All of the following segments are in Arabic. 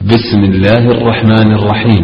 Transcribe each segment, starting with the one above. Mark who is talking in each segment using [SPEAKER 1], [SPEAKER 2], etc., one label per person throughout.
[SPEAKER 1] بسم الله الرحمن الرحيم.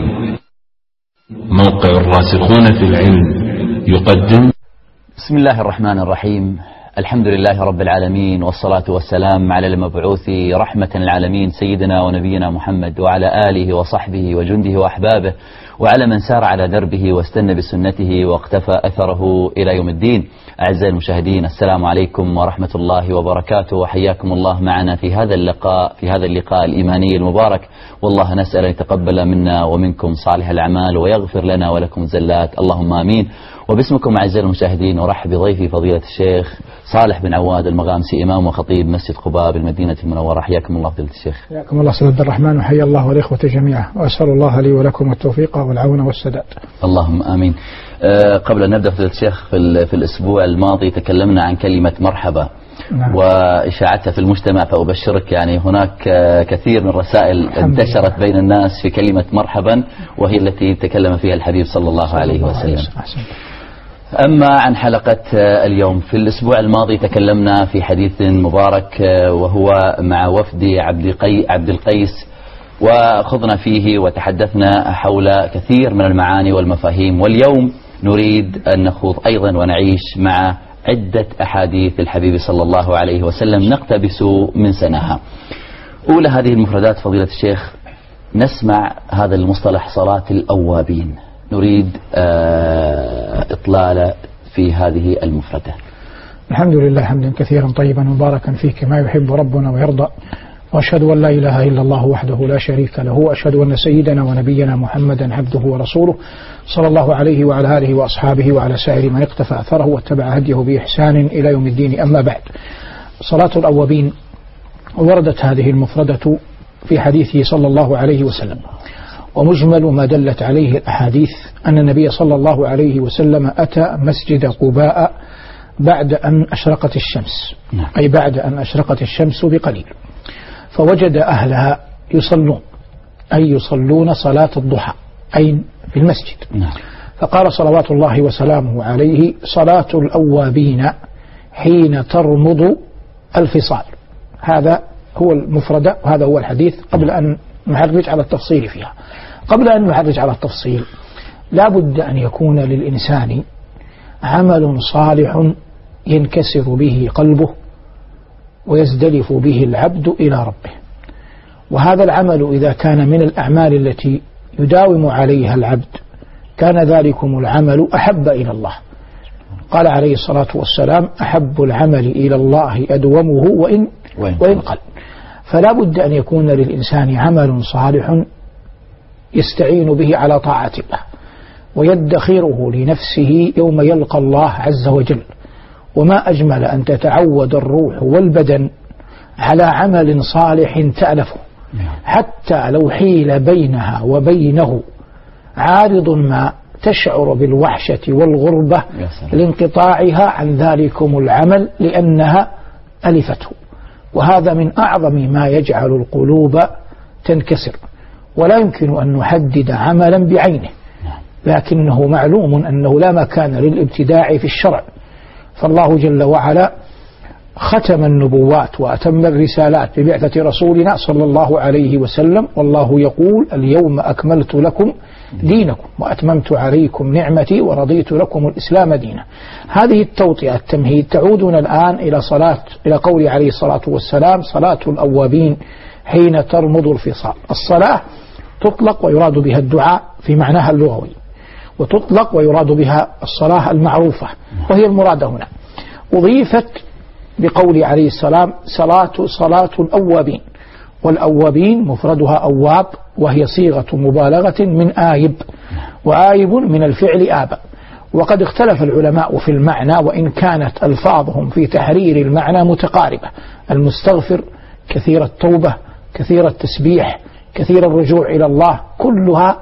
[SPEAKER 1] موقع الراسخون في العلم يقدم.
[SPEAKER 2] بسم الله الرحمن الرحيم. الحمد لله رب العالمين، والصلاة والسلام على المبعوث رحمة العالمين سيدنا ونبينا محمد وعلى آله وصحبه وجنده وأحبابه وعلى من سار على دربه واستنى بسنته واقتفى أثره إلى يوم الدين. أعزائي المشاهدين، السلام عليكم ورحمة الله وبركاته، وحياكم الله معنا في هذا اللقاء الإيماني المبارك. والله نسأل أن يتقبل منا ومنكم صالح الأعمال ويغفر لنا ولكم الزلات، اللهم آمين. وباسمكم أعزائي المشاهدين أرحب بضيفي فضيلة الشيخ صالح بن عواد المغامسي، إمام وخطيب مسجد قباء بالمدينة المنورة. حياكم الله فضيلة الشيخ.
[SPEAKER 3] حياكم الله سيد عبد الرحمن، وحيا الله والإخوة جميعا، وأسأل الله لي ولكم التوفيق والعون والسداد. اللهم
[SPEAKER 2] آمين. قبل أن نبدأ فضيلة الشيخ، في الأسبوع الماضي تكلمنا عن كلمة مرحبا. نعم. وإشاعتها في المجتمع، فأبشرك يعني هناك كثير من الرسائل انتشرت بين الناس في كلمة مرحبا، وهي التي تكلم فيها الحبيب صلى الله عليه وسلم. أما عن حلقة اليوم، في الأسبوع الماضي تكلمنا في حديث مبارك وهو مع وفد عبد القيس، وخضنا فيه وتحدثنا حول كثير من المعاني والمفاهيم. واليوم نريد أن نخوض أيضا ونعيش مع عدة أحاديث الحبيب صلى الله عليه وسلم نقتبس من سنها. أولى هذه المفردات فضيلة الشيخ، نسمع هذا المصطلح صلاة الأوابين، نريد إطلالة في هذه المفردة.
[SPEAKER 3] الحمد لله حمدا كثيرا طيبا مباركا فيه كما يحب ربنا ويرضى، وأشهد أن لا إله إلا الله وحده لا شريك له، وأشهد أن سيدنا ونبينا محمدا عبده ورسوله صلى الله عليه وعلى آله وأصحابه وعلى سائر من اقتفى أثره واتبع هديه بإحسان إلى يوم الدين. أما بعد، صلاة الأوابين وردت هذه المفردة في حديثه صلى الله عليه وسلم، ومجمل ما دلت عليه الأحاديث أن النبي صلى الله عليه وسلم أتى مسجد قباء بعد أن أشرقت الشمس، أي بعد أن أشرقت الشمس بقليل، فوجد أهلها يصلون صلاة الضحى أي في المسجد. فقال صلوات الله وسلامه عليه: صلاة الأوابين حين ترمض الفصال. هذا هو المفردة وهذا هو الحديث. قبل أن نحرج على التفصيل فيها، لا بد أن يكون للإنسان عمل صالح ينكسر به قلبه ويزدلف به العبد إلى ربه، وهذا العمل إذا كان من الأعمال التي يداوم عليها العبد كان ذلكم العمل أحب إلى الله. قال عليه الصلاة والسلام: أحب العمل إلى الله أدومه وإن قل. فلا بد أن يكون للإنسان عمل صالح يستعين به على طاعة الله ويدخره لنفسه يوم يلقى الله عز وجل. وما أجمل أن تتعود الروح والبدن على عمل صالح تألفه، حتى لو حيل بينها وبينه عارض ما تشعر بالوحشة والغربة لانقطاعها عن ذلكم العمل لأنها ألفته. وهذا من أعظم ما يجعل القلوب تنكسر. ولا يمكن أن نحدد عملا بعينه، لكنه معلوم أنه لا مكان للابتداع في الشرع، فالله جل وعلا ختم النبوات وأتم الرسالات ببعثة رسولنا صلى الله عليه وسلم، والله يقول: اليوم أكملت لكم دينكم وأتممت عليكم نعمتي ورضيت لكم الإسلام دينا. هذه التوطئة التمهيد تعودنا الآن إلى قول عليه الصلاة والسلام: صلاة الأوابين حين ترمض الفصال. الصلاة تطلق ويراد بها الدعاء في معناها اللغوي، وتطلق ويراد بها الصلاة المعروفة وهي المراد هنا. أضيفت بقول عليه السلام صلاة الأوابين، والأوابين مفردها أواب، وهي صيغة مبالغة من آيب، وآيب من الفعل آبا. وقد اختلف العلماء في المعنى، وإن كانت ألفاظهم في تحرير المعنى متقاربة: المستغفر، كثير التوبة، كثير التسبيح، كثير الرجوع إلى الله، كلها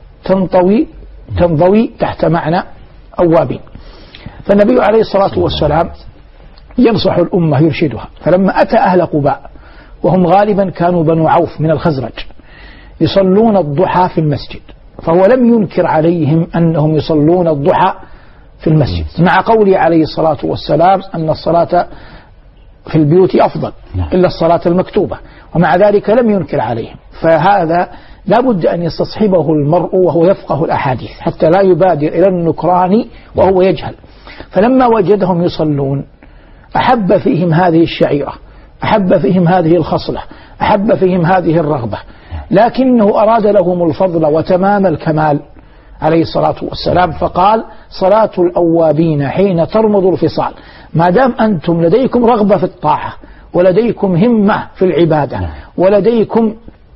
[SPEAKER 3] تنضوي تحت معنى أوابين. فالنبي عليه الصلاة والسلام ينصح الأمة يرشدها، فلما أتى أهل قباء وهم غالبا كانوا بنو عوف من الخزرج يصلون الضحى في المسجد، فهو لم ينكر عليهم أنهم يصلون الضحى في المسجد، مع قوله عليه الصلاة والسلام أن الصلاة في البيوت أفضل إلا الصلاة المكتوبة، ومع ذلك لم ينكر عليهم. فهذا لا بد أن يستصحبه المرء وهو يفقه الأحاديث حتى لا يبادر إلى النكران وهو يجهل. فلما وجدهم يصلون أحب فيهم هذه الشعيرة، أحب فيهم هذه الخصلة، أحب فيهم هذه الرغبة، لكنه أراد لهم الفضل وتمام الكمال عليه الصلاة والسلام، فقال صلاة الأوابين حين ترمض الفصال. ما دام أنتم لديكم رغبة في الطاعة ولديكم همة في العبادة ولديكم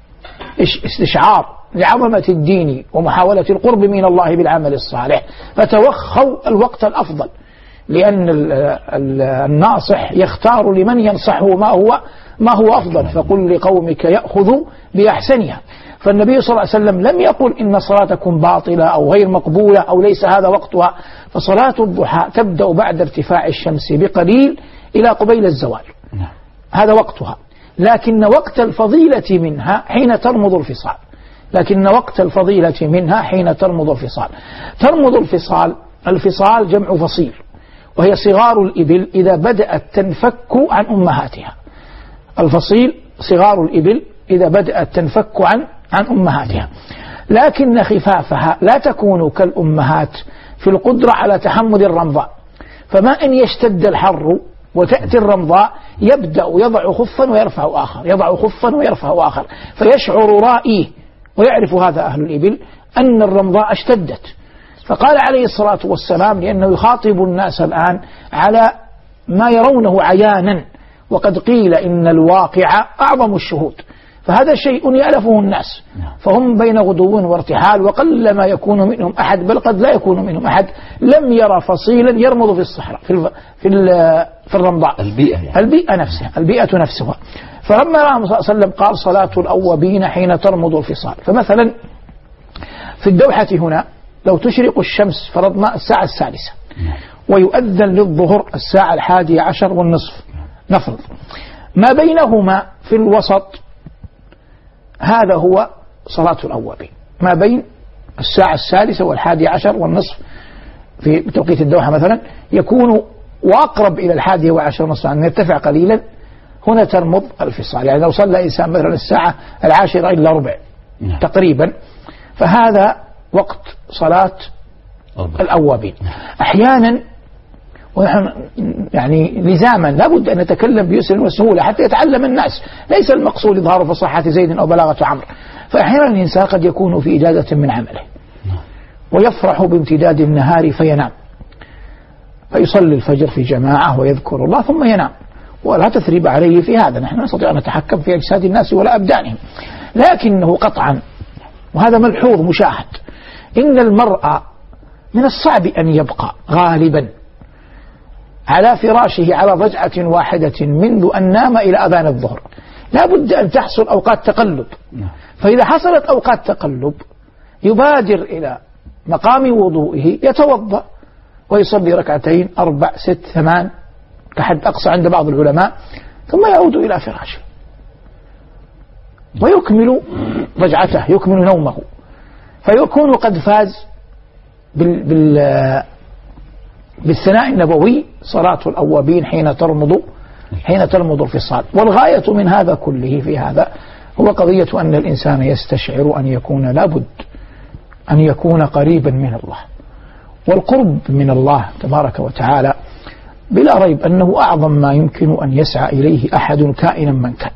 [SPEAKER 3] استشعار لعظمة الدين ومحاولة القرب من الله بالعمل الصالح، فتوخوا الوقت الأفضل، لأن الناصح يختار لمن ينصحه ما هو أفضل، فقل لقومك يأخذوا بأحسنها. فالنبي صلى الله عليه وسلم لم يقل إن صلاتكم باطلة أو غير مقبولة أو ليس هذا وقتها، فصلاة الضحى تبدأ بعد ارتفاع الشمس بقليل إلى قبيل الزوال، هذا وقتها. لكن وقت الفضيلة منها حين ترمض الفصال، لكن وقت الفضيلة منها حين ترمض الفصال. ترمض الفصال جمع فصيل، وهي صغار الإبل إذا بدأت تنفك عن أمهاتها. الفصيل صغار الإبل إذا بدأت تنفك عن أمهاتها، لكن خفافها لا تكون كالأمهات في القدرة على تحمل الرمضاء. فما إن يشتد الحر وتأتي الرمضاء يبدأ يضع خفا ويرفع آخر، يضع خفا ويرفع آخر، فيشعر رائيه ويعرف هذا أهل الإبل أن الرمضاء اشتدت. فقال عليه الصلاة والسلام لأنه يخاطب الناس الآن على ما يرونه عيانا، وقد قيل إن الواقع أعظم الشهود، فهذا شيء يألفه الناس، فهم بين غدو وارتحال، وقل ما يكون منهم أحد، بل قد لا يكون منهم أحد لم يرى فصيلا يرمض في الصحراء في الرمضاء، البيئة نفسها. فلما رأى صلى الله عليه وسلم قال صلاة الأوابين حين ترمض الفصال. فمثلا في الدوحة هنا لو تشرق الشمس فرضنا الساعة 6 ويؤذن للظهر الساعة 11:30 نفرض، ما بينهما في الوسط هذا هو صلاة الأوابين، ما بين الساعة 6 و11:30 في توقيت الدوحة مثلا يكون وأقرب إلى 11:10 أن يرتفع قليلا، هنا ترمض الفصال. يعني لو صلى إنسان مثلا الساعة 10:10 تقريبا، فهذا وقت صلاة الأوابين. أحيانا ونحن يعني لزاما لابد أن نتكلم بيسر وسهولة حتى يتعلم الناس، ليس المقصود إظهار فصاحة زيد أو بلاغة عمرو. فأحيانا الإنسان قد يكون في إجازة من عمله ويفرح بامتداد النهار فينام، فيصلي الفجر في جماعة ويذكر الله ثم ينام، ولا تثريب عليه في هذا، نحن نستطيع أن نتحكم في أجساد الناس ولا أبدانهم. لكنه قطعا، وهذا ملحوظ مشاهد، إن المرأة من الصعب أن يبقى غالبا على فراشه على ضجعة واحدة منذ أن نام إلى أذان الظهر، لا بد أن تحصل أوقات تقلب. فإذا حصلت أوقات تقلب يبادر إلى مقام وضوئه، يتوضأ ويصلي 2 4 6 8 كحد أقصى عند بعض العلماء، ثم يعود إلى فراشه ويكمل ضجعته، يكمل نومه، فيكون قد فاز بالثناء النبوي صلاة الأوابين حين ترمض الفصال. والغاية من هذا كله في هذا هو قضية أن الإنسان يستشعر أن يكون لابد أن يكون قريبا من الله، والقرب من الله تبارك وتعالى بلا ريب أنه أعظم ما يمكن أن يسعى إليه أحد كائنا من كان.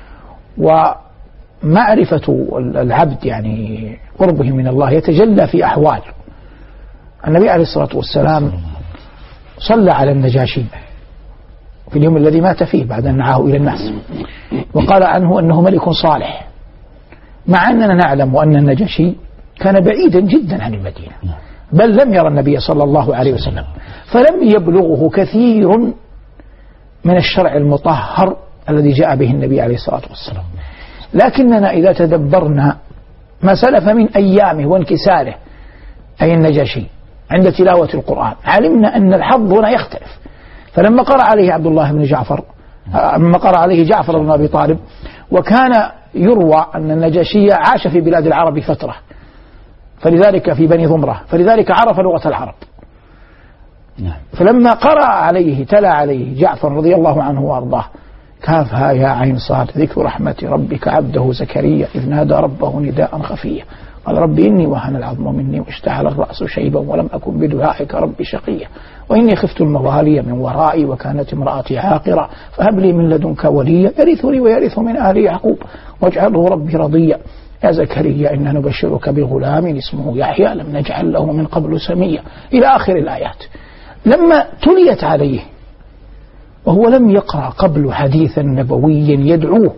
[SPEAKER 3] ومعرفة العبد يعني قربه من الله يتجلى في أحوال. النبي عليه الصلاة والسلام صلى على النجاشي في اليوم الذي مات فيه بعد أن نعاه إلى الناس، وقال عنه أنه ملك صالح، مع أننا نعلم أن النجاشي كان بعيدا جدا عن المدينة، بل لم يرى النبي صلى الله عليه وسلم، فلم يبلغه كثير من الشرع المطهر الذي جاء به النبي عليه الصلاة والسلام. لكننا إذا تدبرنا ما سلف من أيامه وانكساره أي النجاشي عند تلاوة القرآن، علمنا أن الحظ هنا يختلف. فلما قرأ عليه عبد الله بن جعفر، لما قرأ عليه جعفر بن أبي طالب، وكان يروى أن النجاشي عاش في بلاد العرب فترة، فلذلك في بني ضمرة، فلذلك عرف لغة العرب، فلما قرأ عليه تلا عليه جعفر رضي الله عنه وأرضاه كافها يا عين صاد ذكر رحمة ربك عبده زكريا إذ نادى ربه نداء خفيا قال رب إني وهن العظم مني واشتعل الرأس شيبا ولم أكن بدعائك ربي شقيا وإني خفت الموالي من ورائي وكانت امرأتي عاقرة فهب لي من لدنك وليا يرثني ويرث من آل يعقوب واجعله ربي رضيا يا زكريا إنا نبشرك بغلام اسمه يحيى لم نجعل له من قبل سميا إلى آخر الآيات. لما تليت عليه وهو لم يقرأ قبل حديثا نبويا يدعوه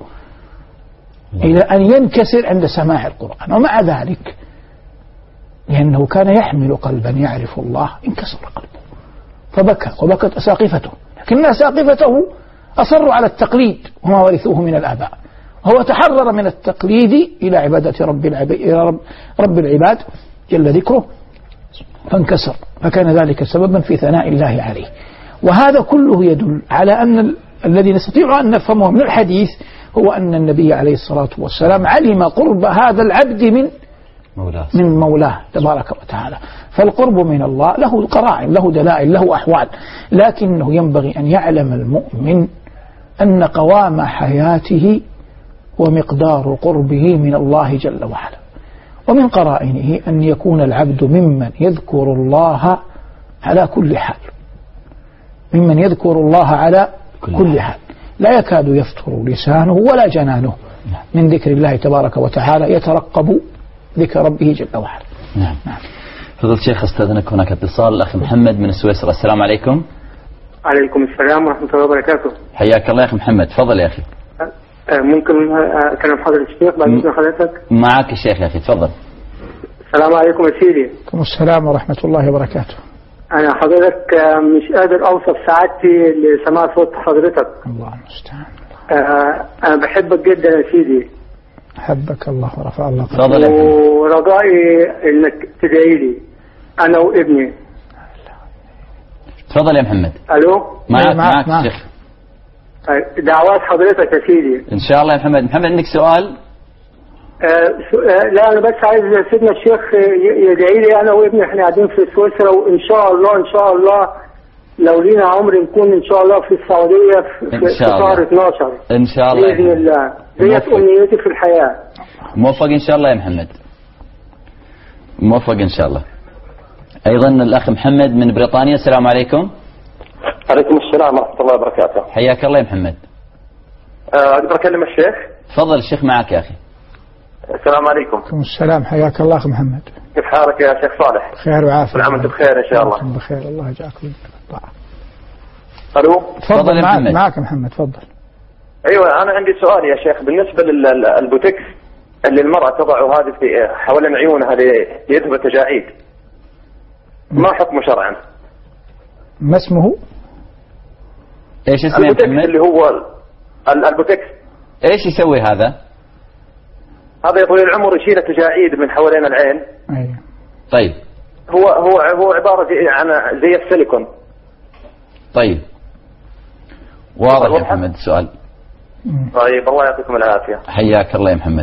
[SPEAKER 3] إلى أن ينكسر عند سماع القرآن، ومع ذلك لأنه كان يحمل قلبا يعرف الله انكسر قلبه فبكى وبكت أساقفته، لكن أساقفته أصروا على التقليد وما ورثوه من الآباء، هو تحرر من التقليد إلى عبادة رب العباد جل ذكره فانكسر، فكان ذلك سببا في ثناء الله عليه. وهذا كله يدل على أن الذي نستطيع أن نفهمه من الحديث هو أن النبي عليه الصلاة والسلام علم قرب هذا العبد من مولاه تبارك وتعالى. فالقرب من الله له قرائن، له دلائل، له أحوال، لكنه ينبغي أن يعلم المؤمن أن قوام حياته ومقدار قربه من الله جل وعلا. ومن قرائنه أن يكون العبد ممن يذكر الله على كل حال، ممن يذكر الله على كل حال، لا يكاد يفتر لسانه ولا جنانه من ذكر الله تبارك وتعالى، يترقب ذكر ربه جل وعلا.
[SPEAKER 2] نعم. فضل شيخ استاذنك هناك اتصال الأخ محمد من السويسرا. السلام عليكم.
[SPEAKER 4] عليكم السلام ورحمة الله وبركاته.
[SPEAKER 2] حياك الله يا أخي محمد، تفضل يا أخي.
[SPEAKER 4] ممكن كلام حضرتك الشيخ بعد إذن حضرتك؟
[SPEAKER 2] معك الشيخ يا أخي، تفضل.
[SPEAKER 4] السلام عليكم يا سيدي.
[SPEAKER 3] عليكم السلام ورحمة الله وبركاته.
[SPEAKER 4] أنا حضرتك مش قادر أوصف سعادتي لسماع صوت حضرتك.
[SPEAKER 3] الله المستعان.
[SPEAKER 4] أنا بحبك جدا يا سيدي.
[SPEAKER 3] أحبك الله ورفع الله
[SPEAKER 2] قدرك.
[SPEAKER 4] ورجائي إنك تدعي لي أنا وابني.
[SPEAKER 2] تفضل يا محمد.
[SPEAKER 4] ألو.
[SPEAKER 2] معك شيخ.
[SPEAKER 4] دعوات حضرتك يا سيدي.
[SPEAKER 2] إن شاء الله يا محمد. محمد عندك سؤال؟
[SPEAKER 4] لا أنا بس عايز سيدنا الشيخ يدعي لي أنا وابني، إحنا قاعدين في سويسرا، وإن شاء الله لو لينا عمر نكون إن شاء الله في السعودية في شهر 12
[SPEAKER 2] إن شاء الله
[SPEAKER 4] بإذن الله. ديت أمنيتي في الحياة.
[SPEAKER 2] موفق إن شاء الله يا محمد، موفق إن شاء الله. أيضا الأخ محمد من بريطانيا. السلام عليكم.
[SPEAKER 5] عليكم السلام ورحمة الله وبركاته.
[SPEAKER 2] حياك الله يا محمد.
[SPEAKER 5] أقدر أكلم الشيخ؟
[SPEAKER 2] تفضل الشيخ معك يا أخي.
[SPEAKER 5] السلام عليكم.
[SPEAKER 3] عليكم السلام، حياك الله أخي محمد.
[SPEAKER 5] كيف حالك يا شيخ صالح؟
[SPEAKER 3] خير وعافية.
[SPEAKER 5] كل عام وأنت بخير إن شاء الله.
[SPEAKER 3] أنتم بخير، الله يجعلكم بالطاعة.
[SPEAKER 5] ألو.
[SPEAKER 3] تفضل يا محمد. معك محمد، تفضل.
[SPEAKER 5] أيوة أنا عندي سؤال يا شيخ بالنسبة للبوتكس اللي المرأة تضعه هذه في حوالين عيونها ليذهب التجاعيد، ما حكمه شرعا؟
[SPEAKER 3] ما اسمه؟
[SPEAKER 2] إيش اسمه
[SPEAKER 5] البوتكس
[SPEAKER 2] محمد؟
[SPEAKER 5] اللي هو البوتكس.
[SPEAKER 2] إيش يسوي هذا؟
[SPEAKER 5] هذا يا طويل العمر يشيل التجاعيد من حوالين العين.
[SPEAKER 3] أيوة.
[SPEAKER 2] طيب.
[SPEAKER 5] هو عبارة عن زي السيليكون.
[SPEAKER 2] طيب. واضح يا محمد السؤال.
[SPEAKER 5] طيب الله يعطيكم العافية.
[SPEAKER 2] حياك الله يا محمد.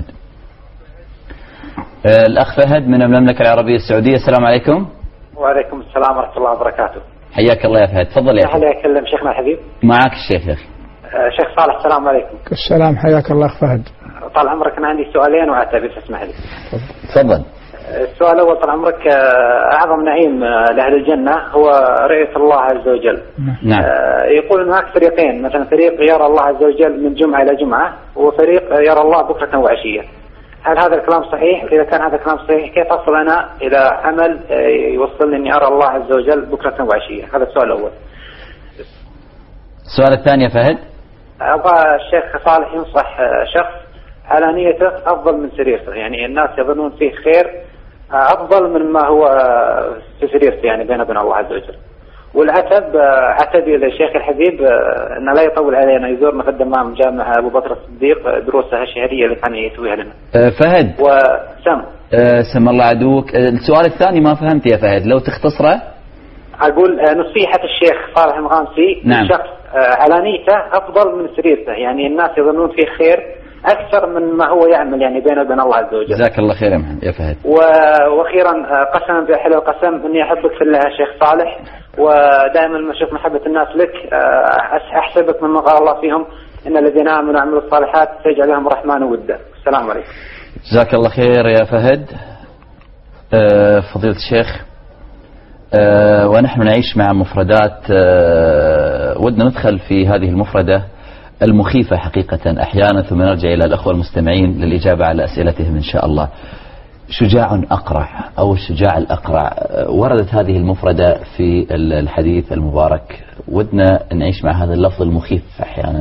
[SPEAKER 2] الأخ فهد من المملكة العربية السعودية. السلام عليكم.
[SPEAKER 6] وعليكم السلام ورحمة الله وبركاته.
[SPEAKER 2] حياك الله يا فهد، تفضل يا أخي.
[SPEAKER 6] هلا أكلم شيخنا الحبيب.
[SPEAKER 2] معك الشيخ يا أخي.
[SPEAKER 6] شيخ صالح السلام عليكم.
[SPEAKER 3] السلام، حياك الله أخ فهد.
[SPEAKER 6] طال عمرك أنا عندي سؤالين وأعتذر تسمح لي.
[SPEAKER 2] تفضل.
[SPEAKER 6] السؤال الأول طال عمرك، أعظم نعيم لأهل الجنة هو رؤية الله عز وجل.
[SPEAKER 2] نعم.
[SPEAKER 6] يقول هناك فريقين، مثلا فريق يرى الله عز وجل من جمعة إلى جمعة، وفريق يرى الله بكرة وعشية. هل هذا الكلام صحيح؟ إذا كان هذا الكلام صحيح كيف أصل أنا إلى عمل يوصلني إني أرى الله عز وجل بكرة وعشية؟ هذا السؤال الأول.
[SPEAKER 2] السؤال الثاني يا فهد.
[SPEAKER 6] أبغى الشيخ صالح ينصح شخص على نيته أفضل من سريرته، يعني الناس يظنون فيه خير أفضل من ما هو في سريرته، يعني بينه وبين الله عز وجل. والعتب عتبي للشيخ الحبيب أنه لا يطول علينا، يزورنا في الدمام جامع أبو بكر الصديق دروسه الشهرية اللي كان يسويها لنا.
[SPEAKER 2] فهد.
[SPEAKER 6] وسم.
[SPEAKER 2] سم الله عدوك. السؤال الثاني ما فهمت يا فهد، لو تختصره.
[SPEAKER 6] أقول نصيحة الشيخ صالح المغامسي.
[SPEAKER 2] نعم.
[SPEAKER 6] شخص على نيته أفضل من سريرته، يعني الناس يظنون فيه خير أكثر من ما هو يعمل يعني بينه وبين الله عز وجل.
[SPEAKER 2] جزاك الله خير يا فهد.
[SPEAKER 6] وأخيرا قسما بأحلى القسم إني أحبك في الله يا شيخ صالح، ودائما لما أشوف محبة الناس لك أحسبك ممن قال الله فيهم إن الذين آمنوا وعملوا الصالحات سيجعل لهم الرحمن ودا. السلام عليكم.
[SPEAKER 2] جزاك الله خير يا فهد. فضيلة الشيخ، ونحن نعيش مع مفردات ودنا ندخل في هذه المفردة المخيفة حقيقة أحيانا، ثم نرجع إلى الأخوة المستمعين للإجابة على أسئلتهم إن شاء الله. شجاع أقرع أو الشجاع الأقرع، وردت هذه المفردة في الحديث المبارك، ودنا نعيش مع هذا اللفظ المخيف أحيانا.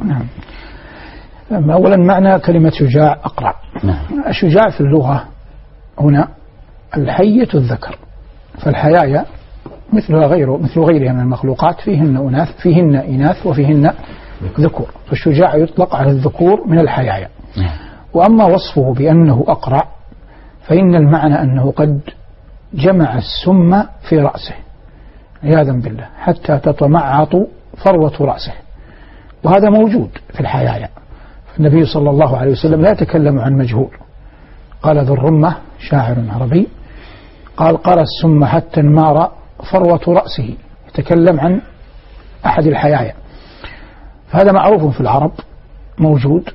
[SPEAKER 3] نعم. أولا معنى كلمة شجاع أقرع.
[SPEAKER 2] نعم.
[SPEAKER 3] الشجاع في اللغة هنا الحية الذكر، فالحيايا مثل غيرها من المخلوقات فيهن إناث وفيهن ذكور، فالشجاع يطلق على الذكور من الحيايا. وأما وصفه بأنه أقرع فإن المعنى أنه قد جمع السم في رأسه عياذا بالله حتى تتمعط فروة رأسه، وهذا موجود في الحيايا. النبي صلى الله عليه وسلم لا يتكلم عن مجهول، قال ذو الرمة شاعر عربي قال قرى السم حتى انمار فروة رأسه، يتكلم عن أحد الحيايا، فهذا معروف في العرب موجود.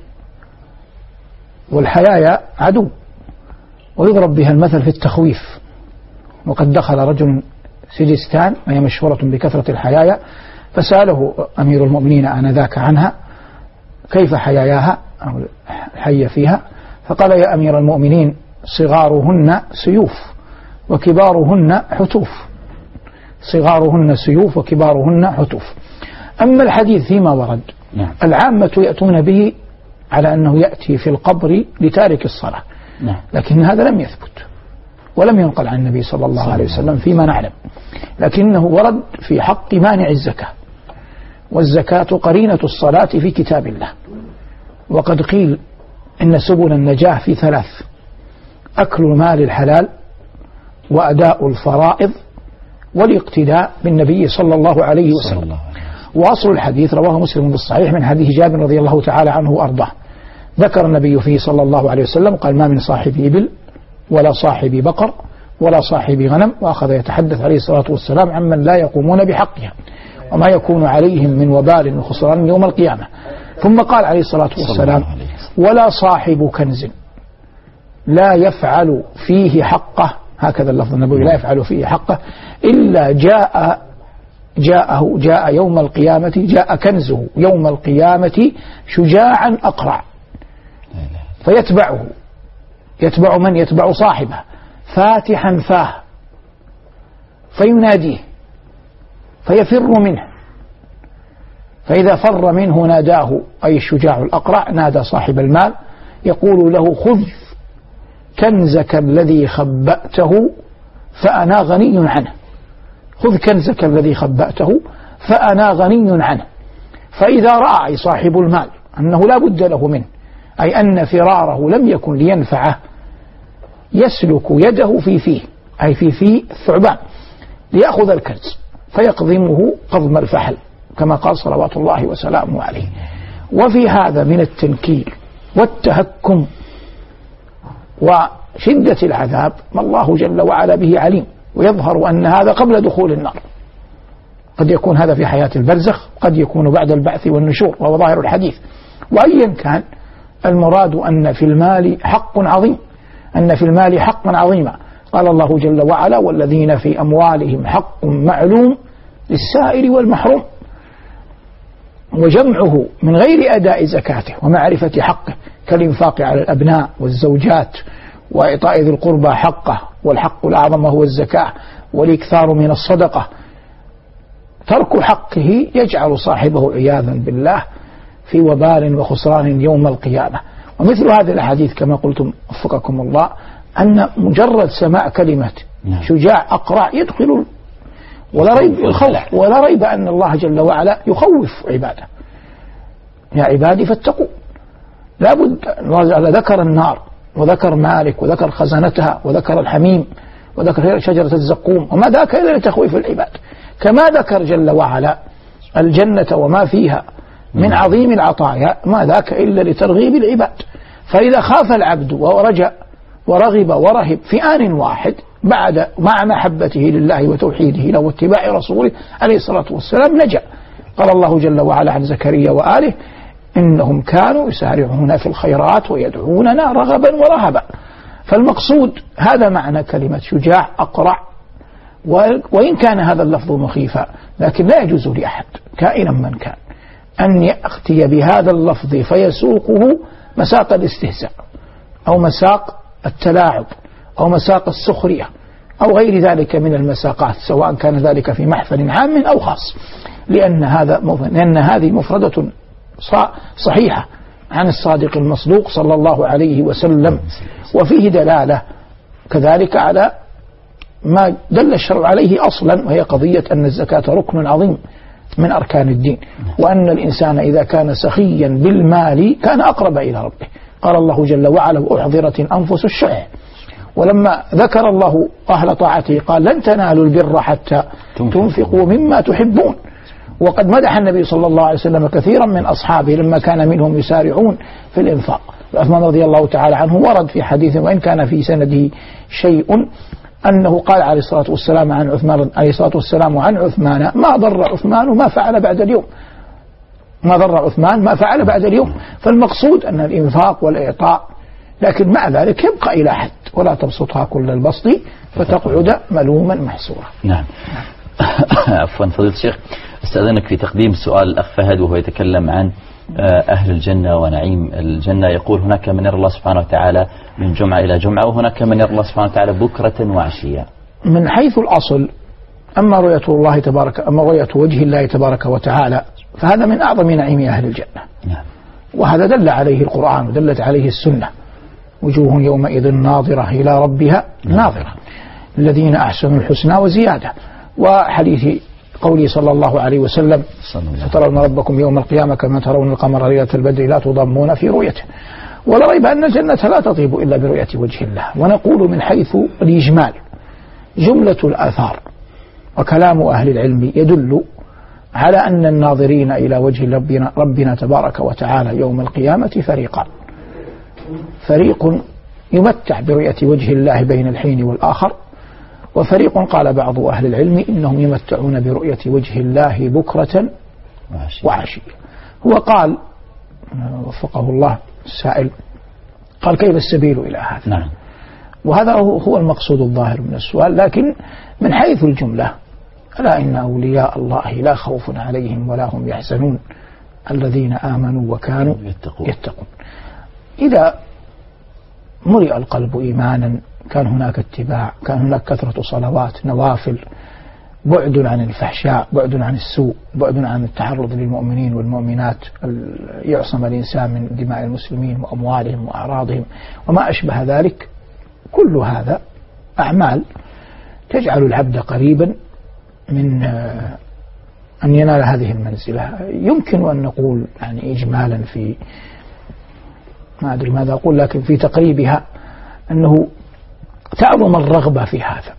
[SPEAKER 3] والحيايا عدو، ويضرب بها المثل في التخويف. وقد دخل رجل سجستان وهي مشهورة بكثرة الحيايا، فسأله أمير المؤمنين آنذاك عنها كيف حياياها أو الحية فيها، فقال يا أمير المؤمنين صغارهن سيوف وكبارهن حتوف، صغارهن سيوف وكبارهن حتوف. أما الحديث فيما ورد العامة يأتون به على أنه يأتي في القبر لتارك الصلاة، لكن هذا لم يثبت ولم ينقل عن النبي صلى الله عليه وسلم فيما نعلم، لكنه ورد في حق مانع الزكاة، والزكاة قرينة الصلاة في كتاب الله. وقد قيل إن سبل النجاة في ثلاث: أكل مال الحلال، وأداء الفرائض، والاقتداء بالنبي صلى الله عليه وسلم. وأصل الحديث رواه مسلم بالصحيح من حديث جابر رضي الله تعالى عنه وأرضاه، ذكر النبي فيه صلى الله عليه وسلم قال ما من صاحب إبل ولا صاحب بقر ولا صاحب غنم، وأخذ يتحدث عليه الصلاة والسلام عمن لا يقومون بحقها وما يكون عليهم من وبال وخسران يوم القيامة. ثم قال عليه الصلاة والسلام ولا صاحب كنز لا يفعل فيه حقه، هكذا اللفظ النبوي، لا يفعل فيه حقه إلا جاء يوم القيامة، جاء كنزه يوم القيامة شجاعا أقرع، فيتبعه، يتبع من؟ يتبع صاحبه فاتحا فاه فيناديه فيفر منه، فإذا فر منه ناداه أي الشجاع الأقرع، نادى صاحب المال يقول له خذ كنزك الذي خبأته فأنا غني عنه، خذ كنزك الذي خبأته فأنا غني عنه. فإذا رأى صاحب المال أنه لا بد له منه، أي أن فراره لم يكن لينفعه، يسلك يده في فيه، أي في فيه الثعبان، ليأخذ الكنز فيقضمه قضم الفحل كما قال صلوات الله وسلامه عليه. وفي هذا من التنكيل والتهكم وشدة العذاب ما الله جل وعلا به عليم، ويظهر أن هذا قبل دخول النار، قد يكون هذا في حياة البرزخ، قد يكون بعد البعث والنشور، وهو ظاهر الحديث. وأيا كان المراد أن في المال حق عظيم، أن في المال حقا عظيما، قال الله جل وعلا والذين في أموالهم حق معلوم للسائل والمحروم، وجمعه من غير أداء زكاته ومعرفة حقه كالإنفاق على الأبناء والزوجات وإعطاء ذي القربى حقه، والحق الأعظم هو الزكاة، والإكثار من الصدقة. ترك حقه يجعل صاحبه عياذا بالله في وبال وخسران يوم القيامة. ومثل هذه الأحاديث كما قلتم وفقكم الله أن مجرد سماع كلمة شجاع أقرع يدخل ولا ريب الخوف، ولا ريب أن الله جل وعلا يخوف عباده، يا عبادي فاتقوا. لابد، ذكر النار وذكر مالك وذكر خزنتها وذكر الحميم وذكر شجرة الزقوم، وما ذاك إلا لتخويف العباد، كما ذكر جل وعلا الجنة وما فيها من عظيم العطايا ما ذاك إلا لترغيب العباد. فإذا خاف العبد ورجع ورغب ورهب في آن واحد بعد مع محبته لله وتوحيده له واتباع رسوله عليه الصلاة والسلام نجا. قال الله جل وعلا عن زكريا وآله إنهم كانوا يسارعون في الخيرات ويدعوننا رغبا ورهبا. فالمقصود هذا معنى كلمة شجاع أقرع، وإن كان هذا اللفظ مخيفا لكن لا يجوز لأحد كائنا من كان أن يأتي بهذا اللفظ فيسوقه مساق الاستهزاء أو مساق التلاعب أو مساق السخرية أو غير ذلك من المساقات، سواء كان ذلك في محفل عام أو خاص، لأن هذه مفردة صحيحة عن الصادق المصدوق صلى الله عليه وسلم، وفيه دلالة كذلك على ما دل الشرع عليه أصلا، وهي قضية أن الزكاة ركن عظيم من أركان الدين، وأن الإنسان إذا كان سخيا بالمال كان أقرب إلى ربه. قال الله جل وعلا وأحضرت الأنفس الشح. ولما ذكر الله أهل طاعته قال لن تنالوا البر حتى تنفقوا مما تحبون. وقد مدح النبي صلى الله عليه وسلم كثيرا من أصحابه لما كان منهم يسارعون في الإنفاق. عثمان رضي الله تعالى عنه ورد في حديث وإن كان في سنده شيء أنه قال عليه الصلاة والسلام عن عثمان عليه الصلاة والسلام وعن عثمان ما ضر عثمان ما فعل بعد اليوم، ما ضر عثمان ما فعل بعد اليوم. فالمقصود أن الإنفاق والإعطاء، لكن مع ذلك يبقى إلى حد، ولا تبسطها كل البسط فتقعد ملوما محسورا.
[SPEAKER 2] نعم. عفوا فضيلة الشيخ، استأذنك في تقديم سؤال الأخ فهد وهو يتكلم عن أهل الجنة ونعيم الجنة. يقول هناك من يرى الله سبحانه وتعالى من جمعة إلى جمعة، وهناك من يرى الله سبحانه وتعالى بكرة وعشية.
[SPEAKER 3] من حيث الأصل أما رؤية وجه الله تبارك وتعالى فهذا من أعظم نعيم أهل الجنة.
[SPEAKER 2] نعم.
[SPEAKER 3] وهذا دل عليه القرآن ودلت عليه السنة. وجوه يومئذ ناظرة إلى ربها ناظرة الذين أحسنوا الحسنى وزيادة. وحديث قوله صلى الله عليه وسلم سترون ربكم يوم القيامة كما ترون القمر ليلة البدر لا تضامون في رؤيته. ولا ريب أن الجنة لا تطيب إلا برؤية وجه الله. ونقول من حيث الإجمال جملة الآثار وكلام أهل العلم يدل على أن الناظرين إلى وجه ربنا تبارك وتعالى يوم القيامة فريقان: فريق يمتع برؤية وجه الله بين الحين والآخر، وفريق قال بعض أهل العلم إنهم يمتعون برؤية وجه الله بكرة وعشية. هو قال وفقه الله السائل قال كيف السبيل إلى هذا؟
[SPEAKER 2] نعم.
[SPEAKER 3] وهذا هو المقصود الظاهر من السؤال. لكن من حيث الجملة ألا إن أولياء الله لا خوف عليهم ولا هم يحزنون الذين آمنوا وكانوا يتقون. إذا ملئ القلب إيمانا كان هناك اتباع، كان هناك كثرة صلوات نوافل، بعد عن الفحشاء، بعد عن السوء، بعد عن التعرض للمؤمنين والمؤمنات، يعصم الإنسان من دماء المسلمين وأموالهم وأعراضهم وما أشبه ذلك. كل هذا أعمال تجعل العبد قريبا من أن ينال هذه المنزلة. يمكن أن نقول يعني إجمالا في ما أدري ماذا أقول، لكن في تقريبها أنه تعظم الرغبة في هذا.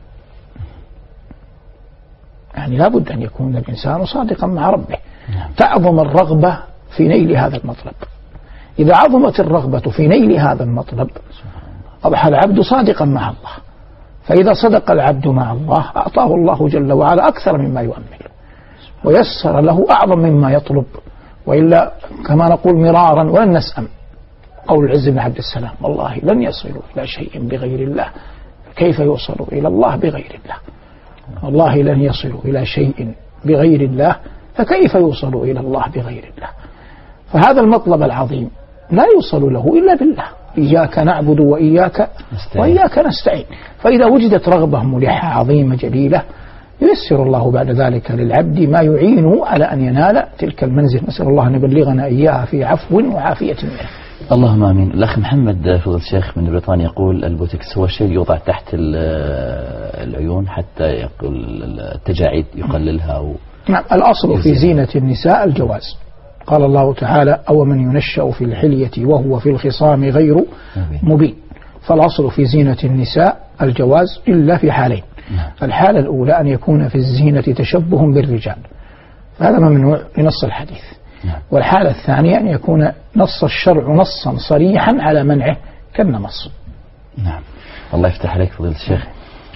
[SPEAKER 3] يعني لا بد أن يكون الإنسان صادقا مع ربه. تعظم الرغبة في نيل هذا المطلب. إذا عظمت الرغبة في نيل هذا المطلب أصبح العبد صادقا مع الله. فإذا صدق العبد مع الله أعطاه الله جل وعلا أكثر مما يؤمل ويسر له أعظم مما يطلب. وإلا كما نقول مرارا ولن نسأم قول العز بن عبد السلام والله لن يصلوا إلى شيء بغير الله كيف يوصلوا إلى الله بغير الله. والله لن يصلوا إلى شيء بغير الله فكيف يوصلوا إلى الله بغير الله. فهذا المطلب العظيم لا يوصل له إلا بالله. إياك نعبد وإياك نستعين. فإذا وجدت رغبة ملحة عظيمة جليلة ييسر الله بعد ذلك للعبد ما يعينه على أن ينال تلك المنزل. نسأل الله أن يبلغنا إياها في عفو وعافية منه.
[SPEAKER 2] اللهم آمين. الأخ محمد فضل الشيخ من بريطانيا يقول البوتكس هو شيء يوضع تحت العيون حتى يقول التجاعيد يقللها
[SPEAKER 3] نعم. الأصل في زينة النساء الجواز. قال الله تعالى أو من ينشأ في الحلية وهو في الخصام غير مبين. فالأصل في زينة النساء الجواز إلا في حالين. الحالة الأولى أن يكون في الزينة تشبه بالرجال، هذا ممنوع لنص الحديث. والحالة الثانية أن يكون نص الشرع نصا صريحا على منعه كالنمص.
[SPEAKER 2] نعم، الله يفتح عليك فضيلة الشيخ.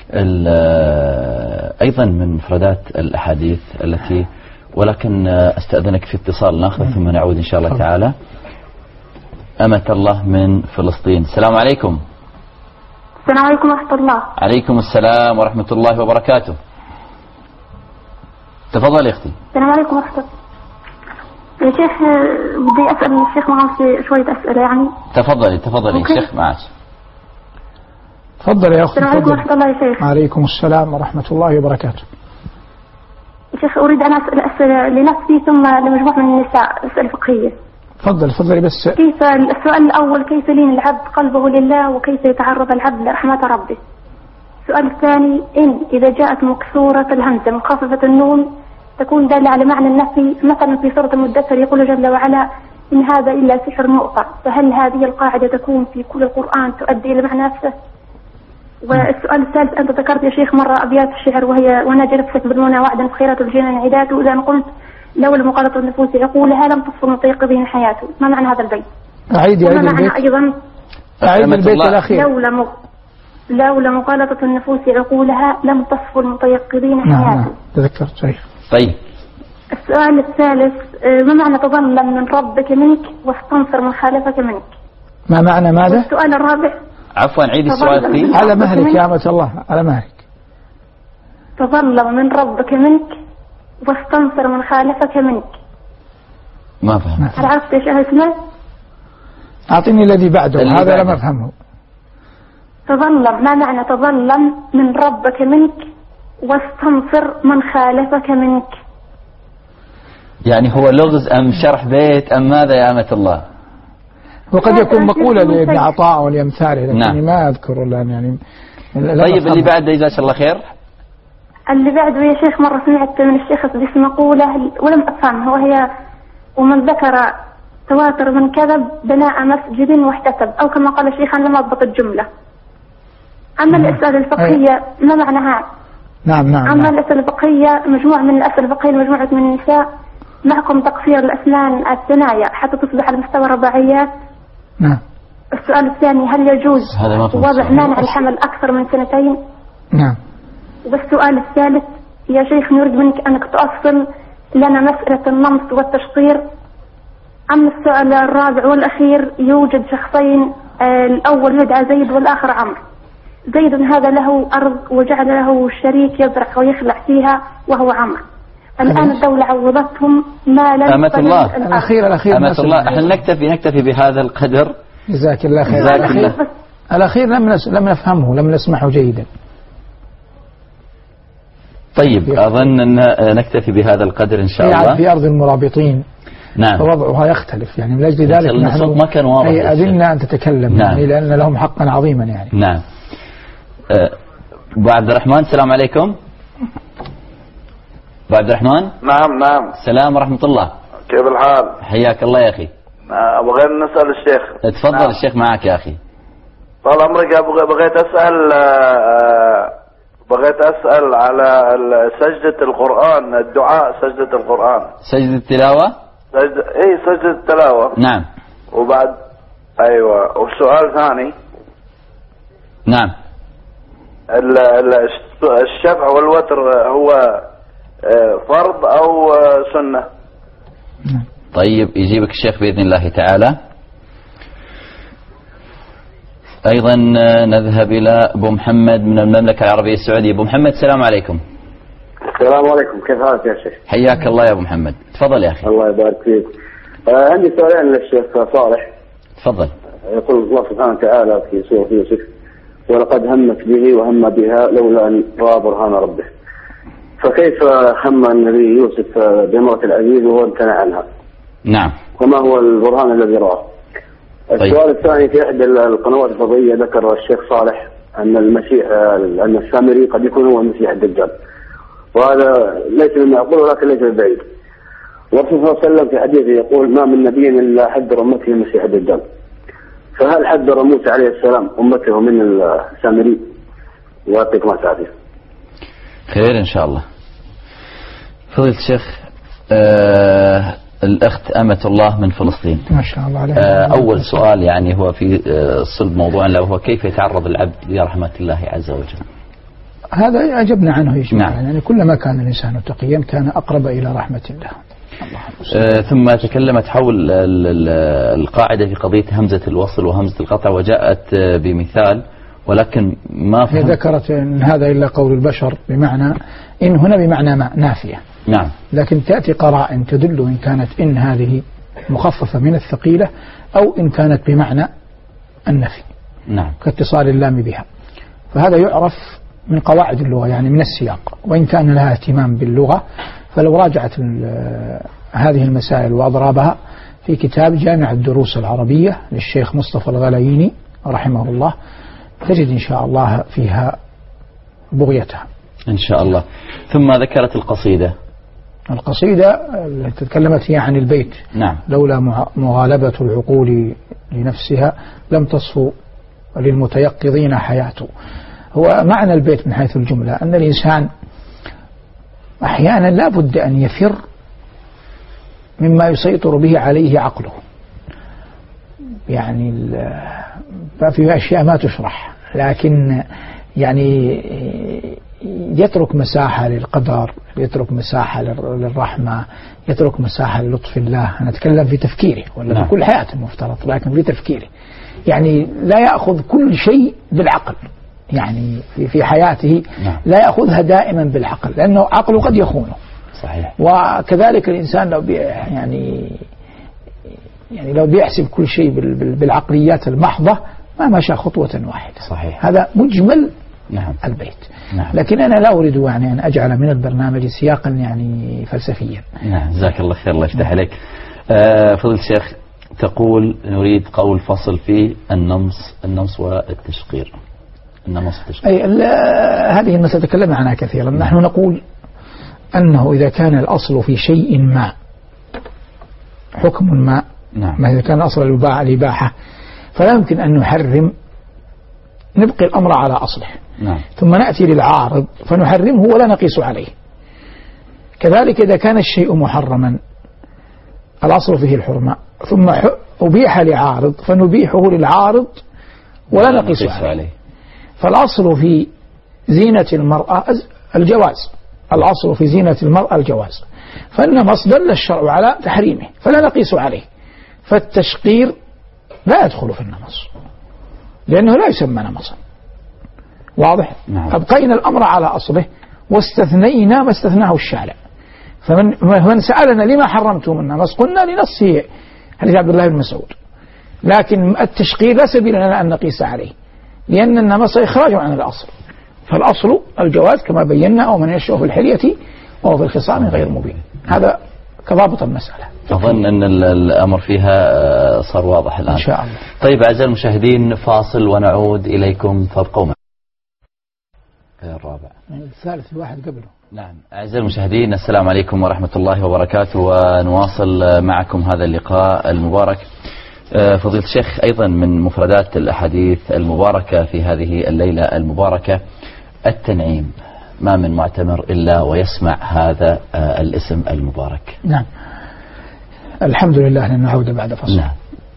[SPEAKER 2] أيضا من مفردات الأحاديث التي، ولكن أستأذنك في اتصال ناخذ ثم نعود إن شاء الله تعالى. أمة الله من فلسطين، السلام عليكم.
[SPEAKER 7] السلام عليكم ورحمة الله.
[SPEAKER 2] عليكم السلام ورحمة الله وبركاته. تفضل يا أختي.
[SPEAKER 7] السلام عليكم ورحمة الله. يا شيخ بدي أسأل الشيخ معاذ شوية أسئلة يعني.
[SPEAKER 2] تفضلي الشيخ معاذ.
[SPEAKER 3] تفضل يا أختي.
[SPEAKER 7] السلام عليكم ورحمة الله يا شيخ.
[SPEAKER 3] عليكم السلام ورحمة الله وبركاته.
[SPEAKER 7] يا شيخ أريد أن أسأل أسئلة لنفسي ثم لمجموعة من النساء، أسئلة فقهية.
[SPEAKER 3] تفضلي بس.
[SPEAKER 7] كيف السؤال الأول، كيف يلين العبد قلبه لله وكيف يتعرض العبد لرحمة ربه؟ السؤال الثاني، إن إذا جاءت مكسورة الهمزة مخففة النون تكون دالة على معنى النفي، مثلا في سورة المدثر يقول جل وعلا إن هذا إلا سحر مؤثر، فهل هذه القاعدة تكون في كل القرآن تؤدي إلى معنى نفسه؟ والسؤال الثالث، أنت ذكرت يا شيخ مرة أبيات الشعر وهي وناجي نفسك بالمنى وعدا خيرة الجنان عداته، إذا قلت لولا مقالطة النفوس عقولها لم تصفر متيقظين حياته، ما معنى هذا البيت؟
[SPEAKER 3] أعيد البيت
[SPEAKER 7] أيضا.
[SPEAKER 3] أعيد البيت الأخير.
[SPEAKER 7] لولا مقالطة النفوس عقولها لم تصفر متيقظين حياته.
[SPEAKER 3] نعم تذكرت صحيح.
[SPEAKER 2] طيب.
[SPEAKER 7] السؤال الثالث، ما معنى تظلم من ربك منك واستنصر من خالفك منك؟
[SPEAKER 3] ما معنى ماذا؟
[SPEAKER 7] السؤال الرابع.
[SPEAKER 2] عفوا عيد السؤال فيه.
[SPEAKER 3] على مهلك يا أمة الله، على مهلك.
[SPEAKER 7] تظلم من ربك منك واستنصر من خالفك منك.
[SPEAKER 2] ما فهمت.
[SPEAKER 7] هل عرفت ايش اسمه؟
[SPEAKER 3] أعطيني الذي بعده، هذا لم أفهمه.
[SPEAKER 7] تظلم، ما معنى تظلم من ربك منك واستنصر من خالفك منك؟
[SPEAKER 2] يعني هو لغز أم شرح بيت أم ماذا يا أمة الله؟
[SPEAKER 3] وقد يكون مقولا لابن عطاء والأمثال، لكن
[SPEAKER 2] نعم.
[SPEAKER 3] ما أذكر الآن يعني.
[SPEAKER 2] طيب اللي بعده جزاك الله خير.
[SPEAKER 7] اللي بعده يا شيخ مرة سمعت من الشيخ بس مقولة ولم أفهمها، وهي ومن ذكر تواتر من كذب بناء مسجد واحتسب، أو كما قال الشيخ لم أضبط الجملة. أما الأسئلة الفقهية ما معناها؟
[SPEAKER 3] نعم.
[SPEAKER 7] أما الأسئلة الفقهية مجموعة من الأسئلة الفقهية لمجموعة من النساء، معكم تقصير الأسنان الثنايا حتى تصبح على مستوى رباعيات.
[SPEAKER 3] نعم.
[SPEAKER 7] السؤال الثاني، هل يجوز وضع مانع الحمل أكثر من 2 سنين؟
[SPEAKER 3] نعم.
[SPEAKER 7] والسؤال الثالث، يا شيخ نريد منك أنك تؤصل لنا مسألة النمط والتشطير. أما السؤال الرابع والأخير، يوجد شخصين، الأول يدعى زيد والآخر عمرو. زيد هذا له أرض وجعل له شريك يزرع ويخلع فيها وهو عمرو. الآن الدولة عوضتهم مالا.
[SPEAKER 2] أمة الله.
[SPEAKER 3] الأخير
[SPEAKER 2] أمة الله، احنا نكتفي بهذا القدر.
[SPEAKER 3] جزاك الله خير.
[SPEAKER 2] جزاك الله.
[SPEAKER 3] الأخير لم نفهمه، لم نسمعه جيدا.
[SPEAKER 2] طيب أظن أن نكتفي بهذا القدر إن شاء الله.
[SPEAKER 3] في أرض المرابطين
[SPEAKER 2] نعم
[SPEAKER 3] وضعها يختلف، يعني من أجل ذلك
[SPEAKER 2] نحن ما كان واضح.
[SPEAKER 3] أذلنا أن تتكلم.
[SPEAKER 2] نعم.
[SPEAKER 3] يعني لأن لهم حقا عظيما يعني.
[SPEAKER 2] نعم. أبو عبد الرحمن، السلام عليكم. أبو عبد الرحمن.
[SPEAKER 8] نعم.
[SPEAKER 2] السلام ورحمة الله.
[SPEAKER 8] كيف الحال؟
[SPEAKER 2] حياك الله يا أخي.
[SPEAKER 8] أبغى نسأل الشيخ.
[SPEAKER 2] تفضل. نعم. الشيخ معك يا أخي.
[SPEAKER 8] طال عمرك، بغيت أسأل على سجدة القرآن، الدعاء سجدة القرآن.
[SPEAKER 2] سجدة التلاوة؟
[SPEAKER 8] سجدة التلاوة.
[SPEAKER 2] نعم.
[SPEAKER 8] وبعد أيوة. وسؤال ثاني.
[SPEAKER 2] نعم.
[SPEAKER 8] الشفع والوتر هو فرض أو سنة؟
[SPEAKER 2] طيب يجيبك الشيخ بإذن الله تعالى. أيضا نذهب إلى أبو محمد من المملكة العربية السعودية. أبو محمد، السلام عليكم.
[SPEAKER 9] السلام عليكم، كيف حالك يا شيخ؟
[SPEAKER 2] حياك الله يا أبو محمد، تفضل يا أخي.
[SPEAKER 9] الله يبارك فيك. عندي سؤالين للشيخ صالح.
[SPEAKER 2] تفضل.
[SPEAKER 9] يقول الله سبحانه وتعالى في سورة يوسف: ولقد همت به وهم بها لولا أن رأى برهان ربه. فكيف هم النبي يوسف بامرأة العزيز وهو امتنع عنها؟
[SPEAKER 2] نعم.
[SPEAKER 9] وما هو البرهان الذي رآه؟ السؤال الثاني، في إحدى القنوات الفضائية ذكر الشيخ صالح أن أن السامري قد يكون هو المسيح الدجال، وهذا ليس مما يقول ولكن ليس بعيد. والرسول صلى الله عليه وسلم في حديثه يقول: ما من نبي إلا حذر أمته المسيح الدجال. فهل حذر موسى عليه السلام أمته من السامري؟ ويعطيكم العافية.
[SPEAKER 2] خير إن شاء الله. فضيلة الشيخ، الأخت أمة الله من فلسطين.
[SPEAKER 3] ما شاء الله عليها.
[SPEAKER 2] أول سؤال يعني هو في صلب موضوعنا، وهو كيف يتعرض العبد لرحمة الله عز وجل؟
[SPEAKER 3] هذا أجبنا عنه يا
[SPEAKER 2] نعم.
[SPEAKER 3] يعني كلما كان الإنسان تقيا كان أقرب إلى رحمة الله.
[SPEAKER 2] ثم تكلمت حول القاعدة في قضية همزة الوصل وهمزة القطع، وجاءت بمثال ولكن ما فهمت.
[SPEAKER 3] هي ذكرت إن هذا إلا قول البشر، بمعنى إن هنا بمعنى ما نافية.
[SPEAKER 2] نعم.
[SPEAKER 3] لكن تأتي قرائن تدل إن كانت إن هذه مخففة من الثقيلة أو إن كانت بمعنى النفي.
[SPEAKER 2] نعم.
[SPEAKER 3] كاتصال اللام بها، فهذا يعرف من قواعد اللغة يعني من السياق، وإن كان لها اهتمام باللغة فلو راجعت هذه المسائل وأضرابها في كتاب جامع الدروس العربية للشيخ مصطفى الغلاييني رحمه الله تجد إن شاء الله فيها بغيتها
[SPEAKER 2] إن شاء الله. ثم ذكرت
[SPEAKER 3] القصيدة التي تكلمت هي عن البيت.
[SPEAKER 2] نعم.
[SPEAKER 3] لولا مغالبة العقول لنفسها لم تصفو للمتيقظين حياته. هو معنى البيت من حيث الجملة أن الإنسان أحيانا لا بد أن يفر مما يسيطر به عليه عقله، يعني في أشياء ما تشرح، لكن يعني يترك مساحة للقدر، يترك مساحة للرحمة، يترك مساحة للطف الله. أنا أتكلم في تفكيره ولا في كل حياته المفترض، لكن في تفكيره يعني لا يأخذ كل شيء بالعقل، يعني في حياته لا يأخذها دائما بالعقل، لأنه عقله قد يخونه.
[SPEAKER 2] صحيح.
[SPEAKER 3] وكذلك الإنسان لو يعني لو بيحسب كل شيء بالعقليات المحضة ما مشى خطوة واحدة.
[SPEAKER 2] صحيح.
[SPEAKER 3] هذا مجمل.
[SPEAKER 2] نعم.
[SPEAKER 3] البيت.
[SPEAKER 2] نعم.
[SPEAKER 3] لكن أنا لا أريد يعني أن أجعل من البرنامج سياقا يعني فلسفيا.
[SPEAKER 2] نعم. جزاك الله خير، الله يفتح عليك. فضل الشيخ تقول نريد قول فصل في النمص والتشقير.
[SPEAKER 3] هذه المسألة تكلمنا عنها كثيرا. نحن نقول أنه إذا كان الأصل في شيء ما حكم ما،
[SPEAKER 2] نعم.
[SPEAKER 3] ما إذا كان أصل الإباحة فلا يمكن أن نحرم، نبقي الأمر على أصله.
[SPEAKER 2] نعم.
[SPEAKER 3] ثم نأتي للعارض فنحرمه ولا نقيس عليه. كذلك إذا كان الشيء محرما الأصل فيه الحرمة ثم أبيح لعارض فنبيحه للعارض ولا نقيس عليه. فالأصل في زينة المرأة الجواز، الأصل في زينة المرأة الجواز، فالنمص دل الشرع على تحريمه فلا نقيس عليه. فالتشقير لا يدخل في النمص لأنه لا يسمى نمصا. واضح؟
[SPEAKER 2] نعم.
[SPEAKER 3] أبقينا الأمر على أصله واستثنينا ما استثناه الشارع. فمن سألنا لما حرمتم النمص قلنا لنصه حديث عبد الله بن مسعود، لكن التشقير لا سبيل لنا أن نقيس عليه لأن النمص إخراج عن الأصل، فالأصل الجواز كما بينا، أو من يشاء في الحلية أو في الخصام غير مبين. هذا كضابط المسألة.
[SPEAKER 2] أظن أن الأمر فيها صار واضح الآن
[SPEAKER 3] إن شاء الله.
[SPEAKER 2] طيب أعزائي المشاهدين فاصل ونعود إليكم، فابقوا معنا. الرابع
[SPEAKER 3] الثالث الواحد قبله.
[SPEAKER 2] نعم. أعزائي المشاهدين السلام عليكم ورحمة الله وبركاته، ونواصل معكم هذا اللقاء المبارك. فضيلة الشيخ، أيضا من مفردات الأحاديث المباركة في هذه الليلة المباركة التنعيم. ما من معتمر إلا ويسمع هذا الاسم المبارك.
[SPEAKER 3] نعم. الحمد لله لأن نعود بعد فصل.
[SPEAKER 2] نعم.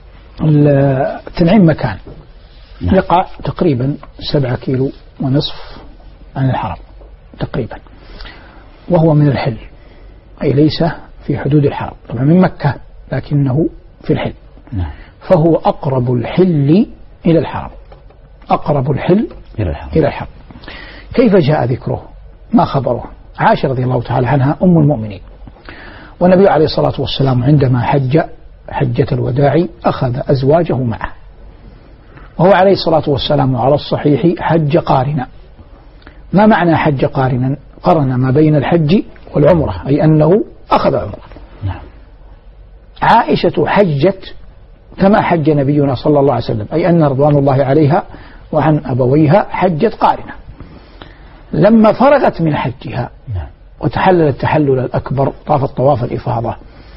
[SPEAKER 3] التنعيم مكان
[SPEAKER 2] نعم.
[SPEAKER 3] يقع تقريبا 7 كيلو ونصف عن الحرم تقريبا، وهو من الحل، أي ليس في حدود الحرم، طبعا من مكة لكنه في الحل.
[SPEAKER 2] نعم.
[SPEAKER 3] فهو أقرب الحل إلى الحرم، أقرب الحل إلى الحرم. كيف جاء ذكره؟ ما خبره؟ عائشة رضي الله تعالى عنها أم المؤمنين، والنبي عليه الصلاة والسلام عندما حجة الوداع أخذ أزواجه معه، وهو عليه الصلاة والسلام على الصحيح حج قارنا. ما معنى حج قارنا؟ قرن ما بين الحج والعمرة، أي أنه أخذ عمرة.
[SPEAKER 2] نعم.
[SPEAKER 3] عائشة حجت كما حج نبينا صلى الله عليه وسلم، أي أن رضوان الله عليها وعن أبويها حجت قارنة. لما فرغت من حجها وتحلل التحلل الأكبر، طافت طواف الإفاضة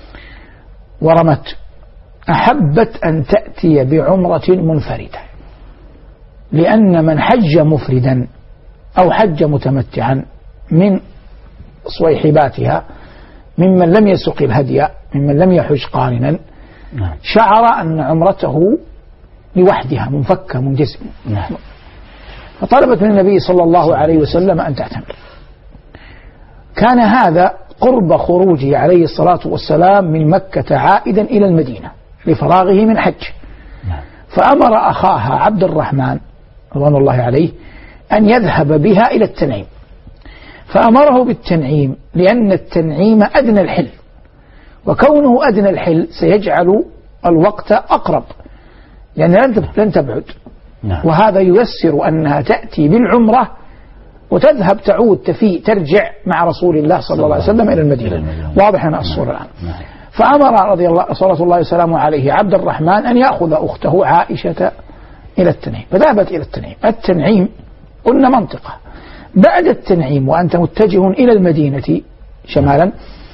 [SPEAKER 3] ورمت، أحبت أن تأتي بعمرة منفردة، لأن من حج مفردا أو حج متمتعا من صويحباتها ممن لم يسق الهدي، ممن لم يحج قارنا، شعر أن عمرته لوحدها منفكة منجزمة، فطلبت من النبي صلى الله عليه وسلم أن تعتمر. كان هذا قرب خروجه عليه الصلاة والسلام من مكة عائدا إلى المدينة لفراغه من حج، فأمر أخاها عبد الرحمن رضوان الله عليه أن يذهب بها إلى التنعيم، فأمره بالتنعيم لأن التنعيم أدنى الحل، وكونه أدنى الحل سيجعل الوقت أقرب لأن لن تبعد، وهذا ييسر أنها تأتي بالعمرة وتذهب تعود ترجع مع رسول الله صلى الله عليه وسلم إلى المدينة. واضح أن الصورة الآن. فأمر رضي الله صلى الله عليه وسلم عليه عبد الرحمن أن يأخذ أخته عائشة إلى التنعيم، فذهبت إلى التنعيم. التنعيم قلنا منطقة، بعد التنعيم وأنت متجه إلى المدينة شمالا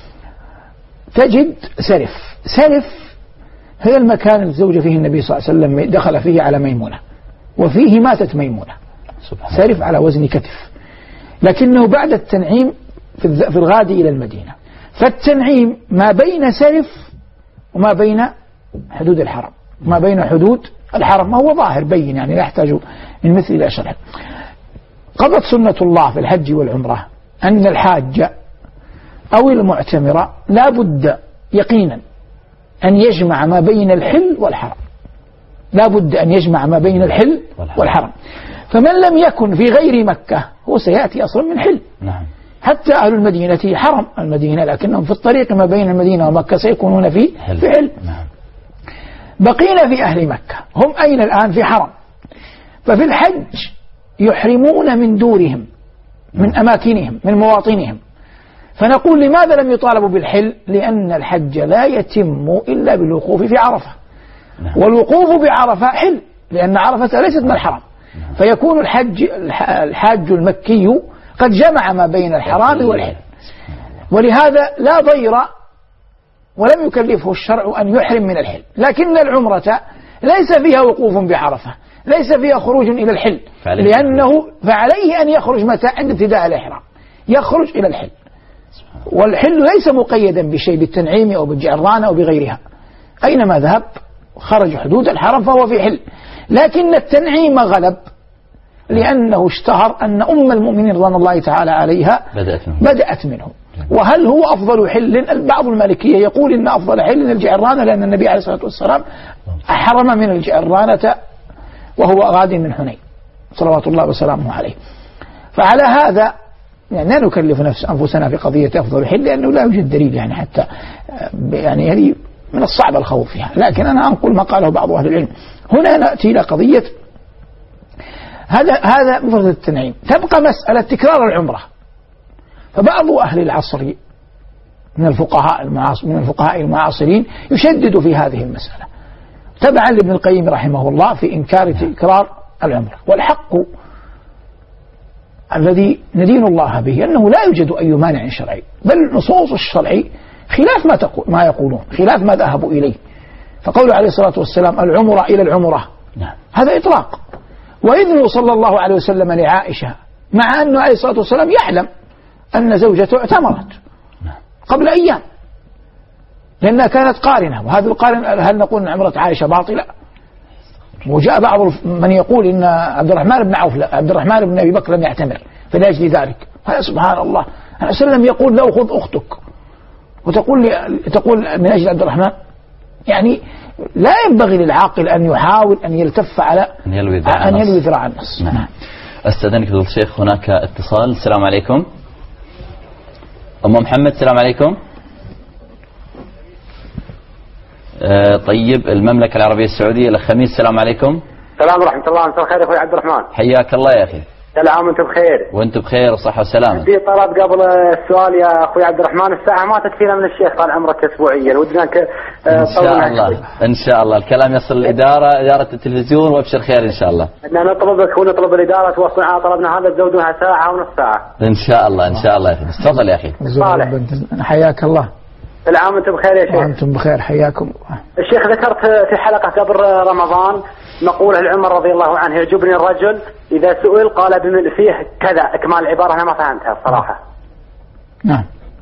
[SPEAKER 3] تجد سرف هي المكان الزوجة فيه النبي صلى الله عليه وسلم دخل فيه على ميمونة وفيه ماتت ميمونة، سرف على وزن كتف، لكنه بعد التنعيم في الغادي إلى المدينة. فالتنعيم ما بين سرف وما بين حدود الحرم، ما بين حدود الحرم، ما هو ظاهر بين يعني لا يحتاج من مثل إلى شرح. قضت سنة الله في الحج والعمرة أن الحاج أو المعتمر لا بد يقينا أن يجمع ما بين الحل والحرم، لا بد أن يجمع ما بين الحل والحرم. فمن لم يكن في غير مكة هو سيأتي أصلا من حل. حتى أهل المدينة حرم المدينة، لكنهم في الطريق ما بين المدينة ومكة سيكونون في حل. بقينا في أهل مكة، هم أين الآن؟ في حرم. ففي الحج يحرمون من دورهم، من أماكنهم، من مواطنهم. فنقول لماذا لم يطالبوا بالحل؟ لأن الحج لا يتم إلا بالوقوف في عرفة، والوقوف بعرفة حل، لأن عرفة ليست من الحرم. فيكون الحاج المكي قد جمع ما بين الحرام والحل، ولهذا لا ضير ولم يكلفه الشرع أن يحرم من الحل. لكن العمرة ليس فيها وقوف بعرفة، ليس فيها خروج إلى الحل، لأنه فعليه أن يخرج متى؟ عند ابتداء الإحرام يخرج إلى الحل. والحل ليس مقيدا بشيء، بالتنعيم أو بالجعرانة أو بغيرها، أينما ذهب خرج حدود الحرم فهو في حل. لكن التنعيم غلب لأنه اشتهر أن أم المؤمنين رضوان الله تعالى عليها بدأت منه. وهل هو أفضل حل؟ بعض المالكية يقول إن أفضل حل الجعرانة، لأن النبي عليه الصلاة والسلام أحرم من الجعرانة وهو غاد من حنين صلوات الله وسلامه عليه. فعلى هذا يعني لا نكلف أنفسنا في قضية أفضل حل، لأنه لا يوجد دليل يعني حتى يعني هذه من الصعب الخوض فيها. لكن أنا أنقل ما قاله بعض أهل العلم. هنا نأتي إلى قضية هذا مفرد التنعيم. تبقى مسألة تكرار العمرة. فبعض أهل العصر من الفقهاء المعاصرين يشدد في هذه المسألة تبعا لابن القيم رحمه الله في إنكار تكرار العمرة. والحق الذي ندين الله به أنه لا يوجد أي مانع شرعي، بل نصوص الشرع خلاف ما يقولون، خلاف ما ذهبوا إليه. فقوله عليه الصلاة والسلام العمرة إلى العمرة هذا إطلاق. وإذنه صلى الله عليه وسلم لعائشة مع أنه عليه الصلاة والسلام يعلم أن زوجته اعتمرت قبل أيام لأنها كانت قارنة، وهذا القارن هل نقول أن عمرة عائشة باطلة؟ وجاء بعض من يقول إن عبد الرحمن بن أبي بكر لم يعتمر فلأجل ذلك. هذا سبحان الله، النبي صلى الله عليه وسلم يقول له خذ أختك وتقول من أجل عبد الرحمن. يعني لا ينبغي للعاقل أن يحاول أن يلتف على أن يلوي ذراع النص.
[SPEAKER 2] أستاذنك فضيلة الشيخ، هناك اتصال. السلام عليكم أم محمد. السلام عليكم. طيب المملكة العربية السعودية الخميس. السلام عليكم.
[SPEAKER 10] السلام ورحمة الله. مساء الخير أخوي عبد الرحمن.
[SPEAKER 2] حياك الله يا أخي.
[SPEAKER 10] كل عام وأنتم بخير.
[SPEAKER 2] وأنتم بخير وصحة وسلامة.
[SPEAKER 10] في طلب قبل السؤال يا أخوي عبد الرحمن، الساعة ما تكفينا من الشيخ طال عمرك أسبوعيا، ودنا
[SPEAKER 2] إن شاء الله إن شاء الله الكلام يصل الإدارة، إدارة التلفزيون، وابشر خير إن شاء الله.
[SPEAKER 10] نطلبك ونطلب الإدارة توصل على طلبنا هذا تزودونها ساعة ونص ساعة.
[SPEAKER 2] إن شاء الله إن شاء الله يا أخي. تفضل يا أخي.
[SPEAKER 10] صالح.
[SPEAKER 3] حياك الله.
[SPEAKER 10] العام وأنتم بخير يا شيخ.
[SPEAKER 3] وأنتم بخير حياكم.
[SPEAKER 10] الشيخ ذكرت في حلقة قبل رمضان مقولة لعمر رضي الله عنه يعجبني الرجل إذا سئل قال بملء فيه كذا، إكمال العبارة أنا ما فهمتها الصراحة.
[SPEAKER 3] نعم.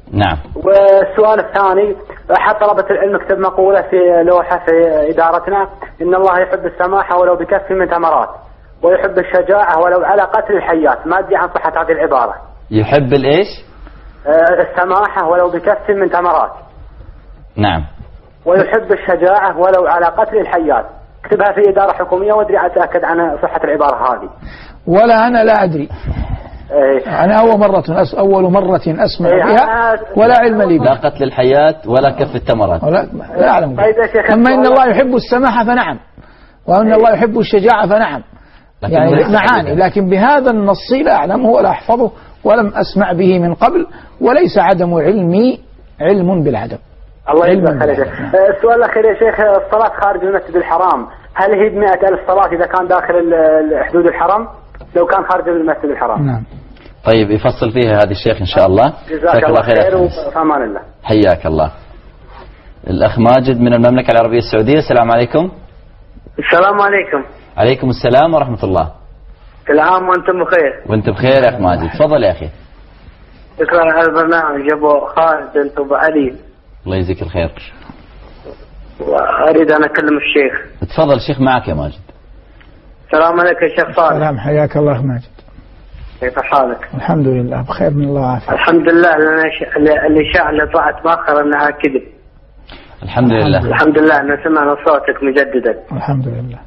[SPEAKER 2] نعم.
[SPEAKER 10] والسؤال الثاني، أحد طلبة العلم كتب مقولة في لوحة في إدارتنا: إن الله يحب السماحة ولو بكف من تمرات، ويحب الشجاعة ولو على قتل الحيات. ما أدري عن صحة هذه العبارة.
[SPEAKER 2] يحب الإيش؟
[SPEAKER 10] السماحة ولو بكف من تمرات.
[SPEAKER 2] نعم.
[SPEAKER 10] ويحب الشجاعة ولو على قتل الحيات. اكتبها في إدارة حكومية وأدري أتأكد عن صحة العبارة هذه.
[SPEAKER 3] ولا أنا لا أدري. أنا أول مرة أسمع بها ولا علم لي
[SPEAKER 2] لا قتل الحيات ولا كف التمرات.
[SPEAKER 3] لا أعلم. أما إن الله يحب السماحة فنعم، وأن الله يحب الشجاعة فنعم، يعني معاني، لكن بهذا النص لا أعلمه ولا أحفظه ولم أسمع به من قبل، وليس عدم علمي علم بالعدم.
[SPEAKER 10] الله يجزاك خير. السؤال الأخير يا شيخ، الصلاة خارج المسجد الحرام هل هي 100,000 صلاة إذا كان داخل حدود الحرم، لو كان خارج المسجد الحرام؟
[SPEAKER 2] نعم. طيب يفصل فيها هذا الشيخ إن شاء الله.
[SPEAKER 10] جزاك الله خير وفي أمان الله.
[SPEAKER 2] حياك الله. الأخ ماجد من المملكة العربية السعودية. السلام عليكم.
[SPEAKER 11] السلام عليكم.
[SPEAKER 2] عليكم السلام ورحمة الله.
[SPEAKER 11] كل عام وأنتم بخير.
[SPEAKER 2] وأنت بخير يا أخ ماجد، تفضل يا أخي.
[SPEAKER 11] شكرا على البرنامج أبو خالد أنت أبو علي.
[SPEAKER 2] الله يجزيك الخير.
[SPEAKER 11] وأريد أن أكلم الشيخ.
[SPEAKER 2] تفضل الشيخ معك يا ماجد.
[SPEAKER 11] السلام عليكم يا شيخ صالح.
[SPEAKER 3] السلام، حياك الله يا ماجد.
[SPEAKER 11] كيف حالك؟
[SPEAKER 3] الحمد لله بخير من الله وعافية.
[SPEAKER 11] الحمد لله. الإشاعة اللي طلعت مؤخرا أنها كذب.
[SPEAKER 2] الحمد لله.
[SPEAKER 11] الحمد لله أن سمعنا صوتك مجددا.
[SPEAKER 3] الحمد لله.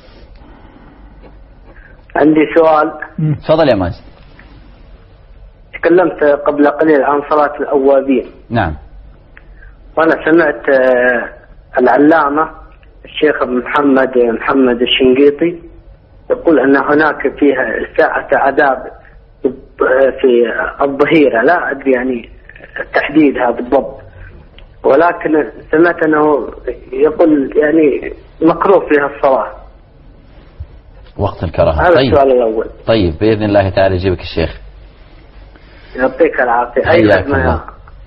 [SPEAKER 11] عندي سؤال.
[SPEAKER 2] تفضل يا ماجد.
[SPEAKER 11] تكلمت قبل قليل عن صلاة الأوابين.
[SPEAKER 2] نعم.
[SPEAKER 11] وأنا سمعت العلامة الشيخ محمد الشنقيطي يقول أن هناك فيها ساعة عذاب في الظهيرة، لا أدري يعني تحديدها بالضبط، ولكن سمعت أنه يقول يعني مكروه فيها الصلاة
[SPEAKER 2] وقت الكراهة.
[SPEAKER 11] هذا السؤال الأول.
[SPEAKER 2] طيب بإذن الله تعالى يجيبك الشيخ.
[SPEAKER 11] يعطيك العافية.
[SPEAKER 2] حياك الله.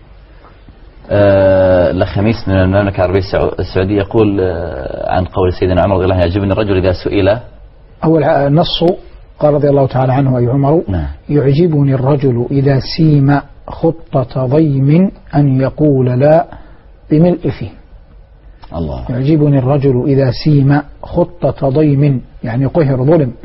[SPEAKER 2] الأخ خميس من المملكة العربية السعودية يقول عن قول سيدنا عمر رضي الله عنه: يعجبني الرجل إذا سئل.
[SPEAKER 3] أول النص قال رضي الله تعالى عنه أي عمر: يعجبني الرجل إذا سيم خطة ضيم أن يقول لا بملء فيه.
[SPEAKER 2] الله.
[SPEAKER 3] يعجبني الرجل إذا سيم خطة ضيم، يعني قهر ظلم،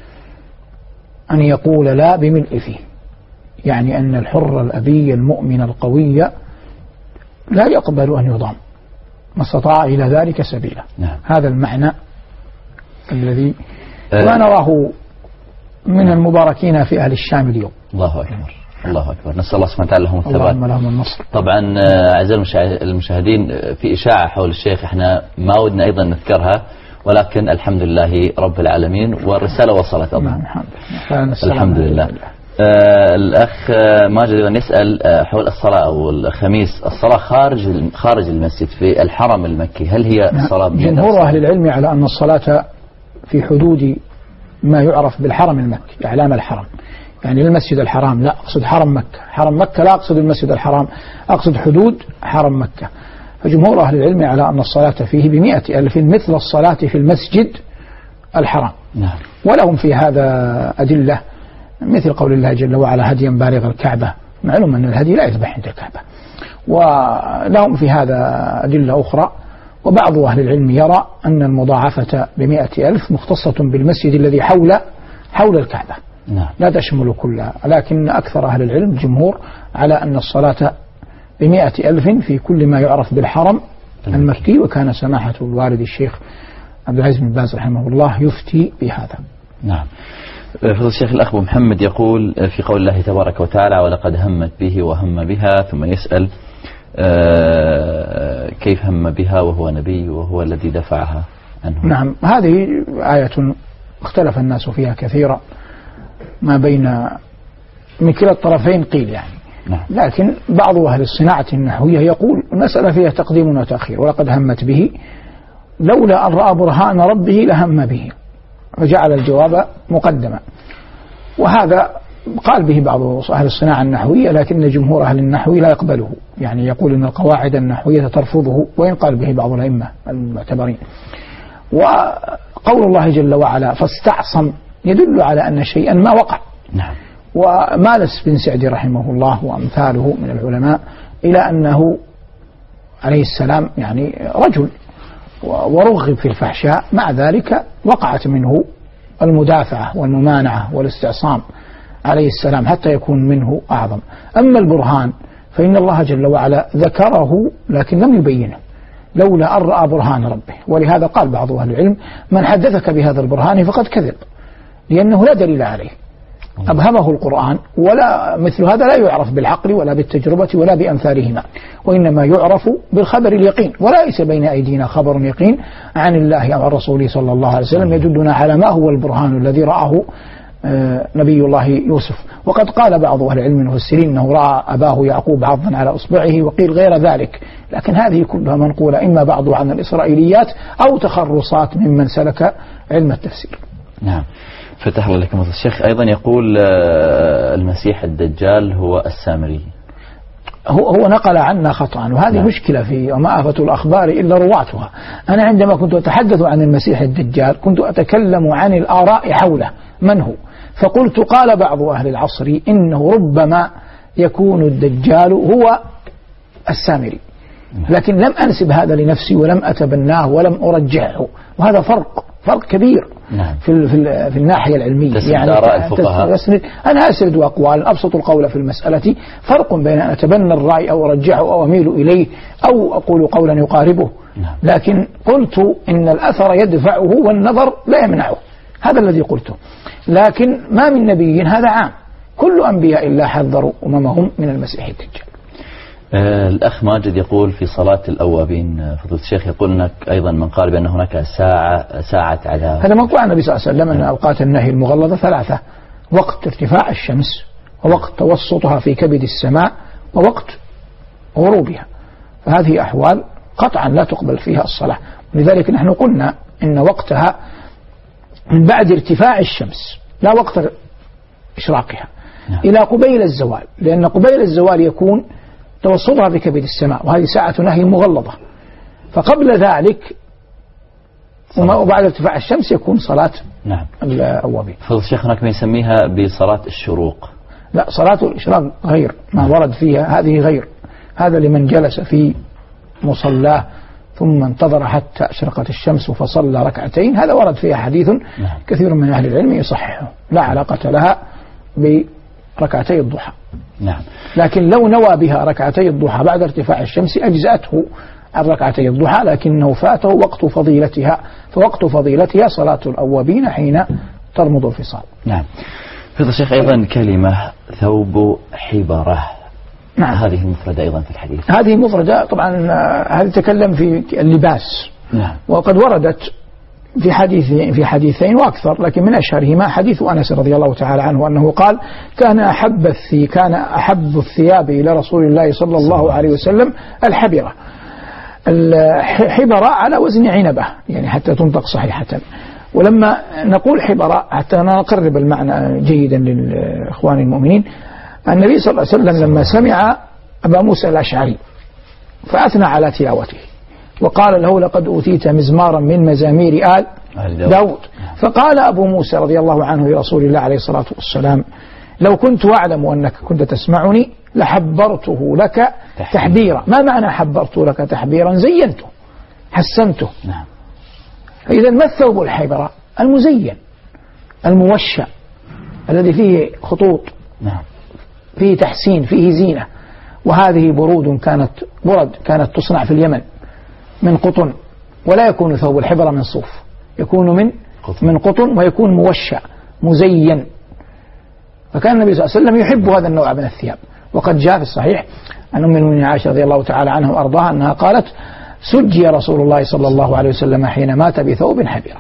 [SPEAKER 3] أن يقول لا بملء فيه، يعني أن الحر الأبي المؤمن القوي لا يقبل أن يضام ما استطاع إلى ذلك سبيلا.
[SPEAKER 2] نعم.
[SPEAKER 3] هذا المعنى الذي ما نراه من المباركين في أهل الشام اليوم.
[SPEAKER 2] الله أكبر. الله أكبر. نسأل الله سبحانه وتعالى لهم الثبات.
[SPEAKER 3] اللهم لهم النصر.
[SPEAKER 2] طبعا أعزائي المشاهدين في إشاعة حول الشيخ احنا ما ودنا أيضا نذكرها، ولكن الحمد لله رب العالمين والرسالة وصلت أظن. الحمد لله. الأخ ماجد يسأل حول الصلاة أو الخميس، الصلاة خارج المسجد في الحرم المكي، هل هي صلاة؟
[SPEAKER 3] جمهور أهل العلم على أن الصلاة في حدود ما يعرف بالحرم المكي، أعلام الحرم، يعني المسجد الحرام، لا أقصد حرم مكة. حرم مكة لا أقصد المسجد الحرام، أقصد حدود حرم مكة. فجمهور أهل العلم على أن الصلاة فيه 100,000 مثل الصلاة في المسجد الحرام.
[SPEAKER 2] نعم.
[SPEAKER 3] ولهم في هذا أدلة مثل قول الله جل وعلا: هديا بالغ الكعبة. معلوم أن الهدي لا يذبح عند الكعبة. ولهم في هذا أدلة أخرى. وبعض أهل العلم يرى أن المضاعفة 100,000 مختصة بالمسجد الذي حول الكعبة.
[SPEAKER 2] نعم.
[SPEAKER 3] لا تشمل كلها، لكن أكثر أهل العلم جمهور على أن الصلاة 100,000 في كل ما يعرف بالحرم المكي. وكان سماحة الوالد الشيخ عبد العزيز بن باز رحمه الله يفتي بهذا.
[SPEAKER 2] نعم. فضل الشيخ الأخ محمد يقول في قول الله تبارك وتعالى: ولقد همت به وهم بها، ثم يسأل كيف هم بها وهو نبي وهو الذي دفعها عنه.
[SPEAKER 3] نعم، هذه آية اختلف الناس فيها كثيرا، ما بين من كلا الطرفين قيل يعني.
[SPEAKER 2] نعم.
[SPEAKER 3] لكن بعض أهل الصناعة النحوية يقول المسألة فيها تقديم وتأخير، ولقد همت به لولا أن رأى برهان ربه لهم به، فجعل الجواب مقدما. وهذا قال به بعض أهل الصناعة النحوية، لكن جمهور أهل النحو لا يقبله، يعني يقول أن القواعد النحوية ترفضه، وإن قال به بعض الأئمة المعتبرين. وقول الله جل وعلا فاستعصم يدل على أن شيئا ما وقع.
[SPEAKER 2] نعم.
[SPEAKER 3] ومالس بن سعدي رحمه الله وأمثاله من العلماء إلى أنه عليه السلام يعني رجل ورغب في الفحشاء، مع ذلك وقعت منه المدافعة والممانعة والاستعصام عليه السلام حتى يكون منه أعظم. أما البرهان فإن الله جل وعلا ذكره لكن لم يبينه لولا أن رأى برهان ربه، ولهذا قال بعض أهل العلم من حدثك بهذا البرهان فقد كذب، لأنه لا دليل عليه، أبهمه القرآن، ولا مثل هذا لا يعرف بالعقل ولا بالتجربة ولا بأمثالهما، وإنما يعرف بالخبر اليقين، وليس بين أيدينا خبر يقين عن الله أو عن رسوله صلى الله عليه وسلم يدلنا على ما هو البرهان الذي رآه نبي الله يوسف. وقد قال بعض أهل العلم المفسرين أنه رأى أباه يعقوب عضا على إصبعه، وقيل غير ذلك، لكن هذه كلها منقولة إما بعض عن الإسرائيليات أو تخرصات ممن سلك علم التفسير.
[SPEAKER 2] نعم، فتح الله لكم الشيخ. أيضا يقول المسيح الدجال هو السامري،
[SPEAKER 3] هو نقل عنا خطأ، وهذه مشكلة في وما آفة الأخبار إلا رواتها. أنا عندما كنت أتحدث عن المسيح الدجال كنت أتكلم عن الآراء حوله من هو، فقلت قال بعض أهل العصر إنه ربما يكون الدجال هو السامري، لكن لم أنسب هذا لنفسي ولم أتبناه ولم أرجحه، وهذا فرق كبير في الناحية العلمية. يعني أنا أسرد أقوال أبسط القول في المسألة، فرق بين أن أتبنى الرأي أو أرجحه أو أميل إليه أو أقول قولا يقاربه، لكن قلت إن الأثر يدفعه والنظر لا يمنعه، هذا الذي قلته. لكن ما من نبي، هذا عام، كل أنبياء الله حذروا أممهم من المسيح الدجال.
[SPEAKER 2] الأخ ماجد يقول في صلاة الأوابين فضيلة الشيخ، يقول أنك أيضا من قال بأن هناك ساعة عذاب.
[SPEAKER 3] هذا منقول عن النبي صلى الله عليه وسلم أن أوقات النهي المغلظة ثلاثة: وقت ارتفاع الشمس، ووقت توسطها في كبد السماء، ووقت غروبها. فهذه أحوال قطعا لا تقبل فيها الصلاة، ولذلك نحن قلنا إن وقتها من بعد ارتفاع الشمس لا وقت إشراقها إلى قبيل الزوال، لأن قبيل الزوال يكون توسطها في كبد السماء، وهذه ساعة نهي مغلظة. فقبل ذلك وبعد ارتفاع الشمس يكون صلاة الأوابين.
[SPEAKER 2] فضل الشيخ هناك ما يسميها بصلاة الشروق.
[SPEAKER 3] لا، صلاة الإشراق غير ما ورد فيها، هذه غير. هذا لمن جلس في مصلاه ثم انتظر حتى أشرقت الشمس فصلى ركعتين، هذا ورد فيها حديث كثير من أهل العلم يصححه، لا علاقة لها بركعتي الضحى.
[SPEAKER 2] نعم.
[SPEAKER 3] لكن لو نوى بها ركعتي الضحى بعد ارتفاع الشمس أجزأته عن ركعتي الضحى، لكنه فاته وقت فضيلتها، فوقت فضيلتها صلاة الأوابين حين ترمض الفصال.
[SPEAKER 2] نعم. فضل الشيخ أيضا كلمة ثوب حبرة.
[SPEAKER 3] نعم.
[SPEAKER 2] هذه مفردة أيضا في الحديث.
[SPEAKER 3] هذه مفردة طبعا، هذه تكلم في اللباس.
[SPEAKER 2] نعم.
[SPEAKER 3] وقد وردت في حديثين وأكثر، لكن من أشهرهما حديث أنس رضي الله تعالى عنه أنه قال: كان أحب الثياب إلى رسول الله صلى الله عليه وسلم الحبرة. الحبرة على وزن عنبة، يعني حتى تنطق صحيحة. ولما نقول حبرة حتى نقرب المعنى جيدا للإخوان المؤمنين، النبي صلى الله عليه وسلم لما سمع أبا موسى الأشعري فأثنى على تلاوته وقال له: لقد أوتيت مزمارا من مزامير آل داود. فقال أبو موسى رضي الله عنه لرسول الله عليه الصلاة والسلام: لو كنت أعلم أنك كنت تسمعني لحبرته لك تحبيرا. ما معنى حبرته لك تحبيرا؟ زينته، حسنته.
[SPEAKER 2] نعم.
[SPEAKER 3] إذا ما الثوب الحبرة؟ المزين الموشى الذي فيه خطوط،
[SPEAKER 2] نعم،
[SPEAKER 3] فيه تحسين، فيه زينة. وهذه برود كانت تصنع في اليمن من قطن، ولا يكون ثوب الحبرة من صوف، يكون من قطن ويكون موشى مزين. فكان النبي صلى الله عليه وسلم يحب هذا النوع من الثياب. وقد جاء في الصحيح عن أم المؤمنين عائشة رضي الله تعالى عنها وأرضاها أنها قالت: سجي رسول الله صلى الله عليه وسلم حين مات بثوب حبرة.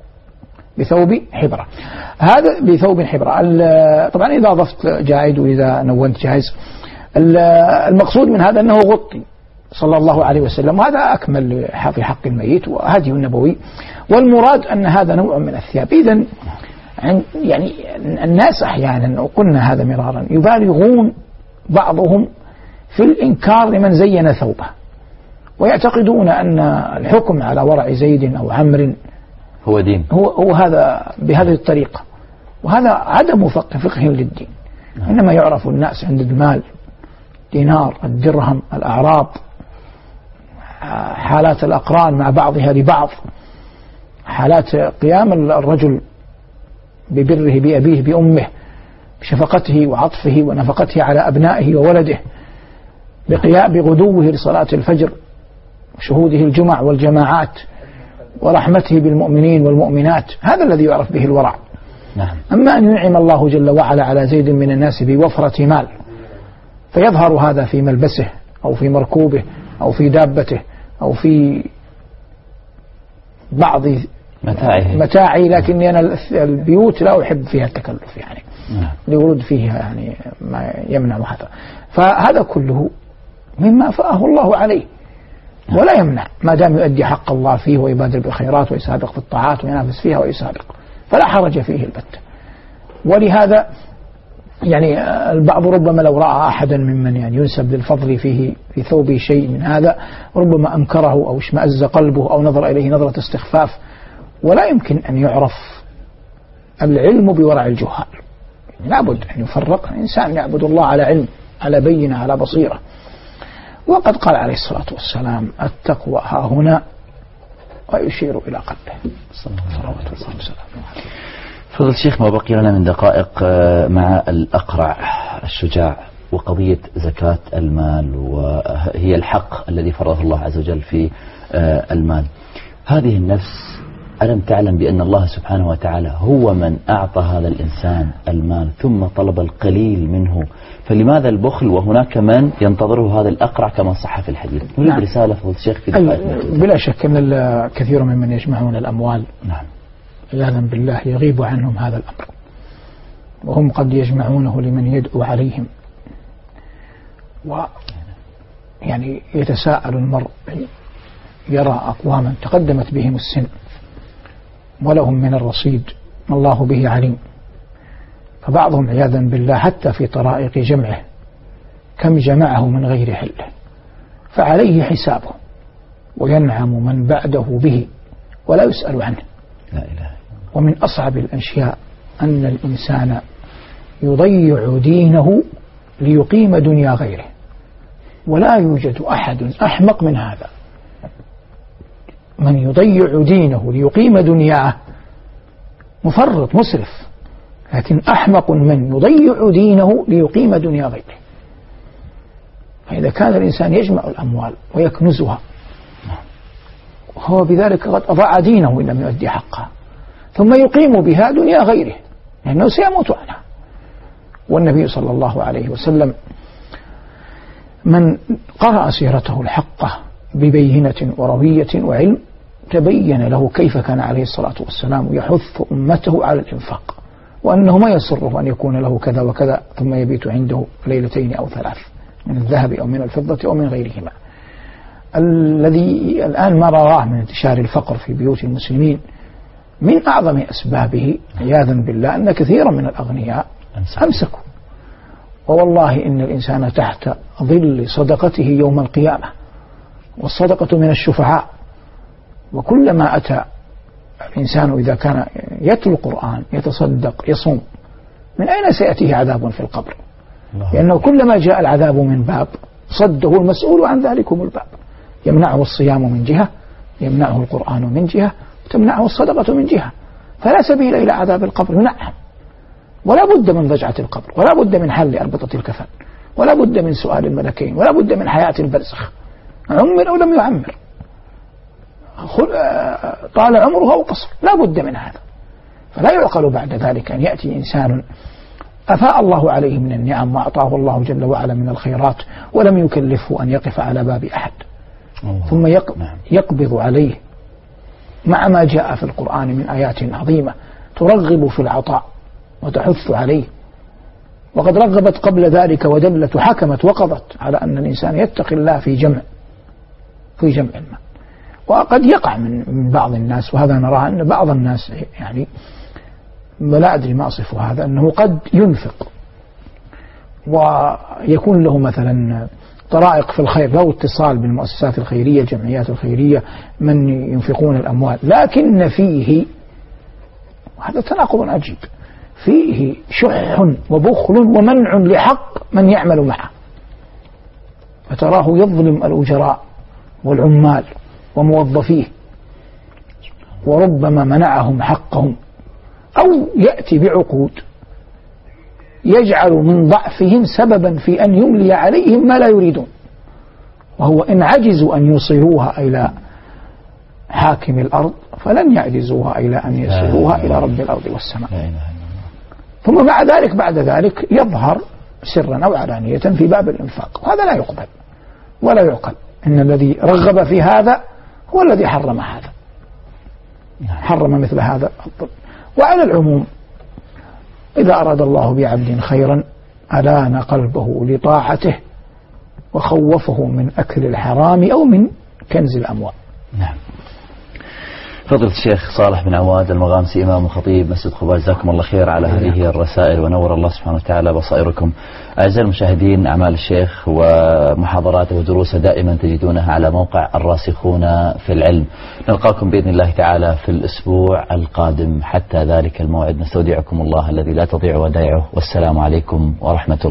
[SPEAKER 3] هذا بثوب حبرة. طبعا إذا أضفت جائد وإذا نونت جائز. المقصود من هذا أنه غطي صلى الله عليه وسلم، وهذا أكمل في حق الميت وهدي النبوي. والمراد أن هذا نوع من الثياب. إذن يعني الناس أحيانا، وقلنا هذا مرارا، يبالغون بعضهم في الإنكار لمن زين ثوبه، ويعتقدون أن الحكم على ورع زيد أو عمرو
[SPEAKER 2] هو دين،
[SPEAKER 3] هو هذا بهذه الطريقة، وهذا عدم فقه للدين. إنما يعرف الناس عند المال الدينار، الدرهم، الأعراض، حالات الأقران مع بعضها لبعض، حالات قيام الرجل ببره بأبيه بأمه، بشفقته وعطفه ونفقته على أبنائه وولده، بغدوه لصلاة الفجر، شهوده الجمع والجماعات، ورحمته بالمؤمنين والمؤمنات. هذا الذي يعرف به الورع.
[SPEAKER 2] نعم.
[SPEAKER 3] أما أن ينعم الله جل وعلا على زيد من الناس بوفرة مال فيظهر هذا في ملبسه أو في مركوبه أو في دابته أو في بعض متاعي، لكن أنا البيوت لا أحب فيها التكلف يعني لورود فيها يعني ما يمنع هذا. فهذا كله مما أفاءه الله عليه، ولا يمنع ما دام يؤدي حق الله فيه ويبادر بالخيرات ويسابق في الطاعات وينافس فيها ويسابق، فلا حرج فيه البتة. ولهذا يعني البعض ربما لو رأى أحدا ممن يعني ينسب للفضل فيه في ثوبه شيء من هذا ربما أنكره أو اشمأز قلبه أو نظر إليه نظرة استخفاف. ولا يمكن أن يعرف العلم بورع الجهال، لابد أن يفرق. الإنسان يعبد الله على علم، على بينة، على بصيرة. وقد قال عليه الصلاة والسلام التقوى ها هنا، ويشير إلى قلبه صلوات الله وسلامه.
[SPEAKER 2] فضل الشيخ، ما بقي لنا من دقائق مع الأقرع الشجاع وقضية زكاة المال، وهي الحق الذي فرضه الله عز وجل في المال. هذه النفس ألم تعلم بأن الله سبحانه وتعالى هو من أعطى هذا الإنسان المال ثم طلب القليل منه، فلماذا البخل وهناك من ينتظره هذا الأقرع كما صح في الحديث؟ نريد رسالة فضل الشيخ في دقائق.
[SPEAKER 3] بلا شك أن كثير ممن يجمعون الأموال
[SPEAKER 2] نعم
[SPEAKER 3] عياذا بالله يغيب عنهم هذا الأمر، وهم قد يجمعونه لمن يدعو عليهم. ويعني يتساءل المرء، يرى أقواما تقدمت بهم السن ولهم من الرصيد ما الله به عليم، فبعضهم عياذا بالله حتى في طرائق جمعه كم جمعه من غير حله، فعليه حسابه وينعم من بعده به ولا يسأل عنه.
[SPEAKER 2] لا إله.
[SPEAKER 3] ومن أصعب الأشياء أن الإنسان يضيع دينه ليقيم دنيا غيره، ولا يوجد أحد أحمق من هذا. من يضيع دينه ليقيم دنياه مفرط مسرف، لكن أحمق من يضيع دينه ليقيم دنيا غيره. فإذا كان الإنسان يجمع الأموال ويكنزها وهو بذلك قد أضاع دينه إن لم يؤدي حقها، ثم يقيم بها دنيا غيره لأنه سيموت عنها. والنبي صلى الله عليه وسلم من قرأ سيرته الحقة ببينة وروية وعلم تبين له كيف كان عليه الصلاة والسلام يحث أمته على الإنفاق، وأنه ما يسره أن يكون له كذا وكذا ثم يبيت عنده ليلتين أو ثلاث من الذهب أو من الفضة أو من غيرهما. الذي الآن ما راه من انتشار الفقر في بيوت المسلمين من أعظم أسبابه عياذا بالله أن كثيرا من الأغنياء أمسكوا. ووالله إن الإنسان تحت ظل صدقته يوم القيامة، والصدقة من الشفعاء. وكلما أتى الإنسان إذا كان يتلو القرآن يتصدق يصوم، من أين سيأتيه عذاب في القبر؟ لأنه كلما جاء العذاب من باب صده المسؤول عن ذلكم الباب، يمنعه الصيام من جهة، يمنعه القرآن من جهة، تمنعه الصدقة من جهة، فلا سبيل إلى عذاب القبر. نعم، ولا بد من ضجعة القبر، ولا بد من حل أربطة الكفن، ولا بد من سؤال الملكين، ولا بد من حياة البرزخ، عمر أو لم يعمر، طال عمره أو قصر، لا بد من هذا. فلا يعقل بعد ذلك أن يأتي إنسان أفاء الله عليه من النعم وأعطاه الله جل وعلا من الخيرات ولم يكلفه أن يقف على باب أحد، ثم يقبض عليه مع ما جاء في القرآن من آيات عظيمة ترغب في العطاء وتحث عليه. وقد رغبت قبل ذلك ودلت وحكمت وقضت على أن الإنسان يتقي الله في جمع المال. وقد يقع من بعض الناس، وهذا نرى أن بعض الناس يعني لا أدري ما أصف هذا، أنه قد ينفق ويكون له مثلا طرائق في الخير، له اتصال بالمؤسسات الخيرية الجمعيات الخيرية من ينفقون الأموال، لكن فيه، وهذا تناقض عجيب، فيه شح وبخل ومنع لحق من يعمل معه. فتراه يظلم الأجراء والعمال وموظفيه، وربما منعهم حقهم، أو يأتي بعقود يجعل من ضعفهم سببا في أن يملي عليهم ما لا يريدون، وهو إن عجزوا أن يوصلوها إلى حاكم الأرض فلن يعجزوها إلى أن يصلوها إلى رب الأرض والسماء. ثم بعد ذلك يظهر سرا أو علانية في باب الإنفاق، وهذا لا يقبل ولا يعقل. إن الذي رغب في هذا هو الذي حرم هذا، حرم مثل هذا الظلم. وعلى العموم إذا أراد الله بعبد خيرا ألان قلبه لطاعته وخوفه من أكل الحرام أو من كنز الأموال.
[SPEAKER 2] نعم. فضيلة الشيخ صالح بن عواد المغامسي إمام وخطيب مسجد قباء، جزاكم الله خير على هذه الرسائل ونور الله سبحانه وتعالى بصائركم. أعزائي المشاهدين، أعمال الشيخ ومحاضراته ودروسه دائما تجدونها على موقع الراسخون في العلم. نلقاكم بإذن الله تعالى في الأسبوع القادم، حتى ذلك الموعد نستودعكم الله الذي لا تضيع ودائعه، والسلام عليكم ورحمة الله.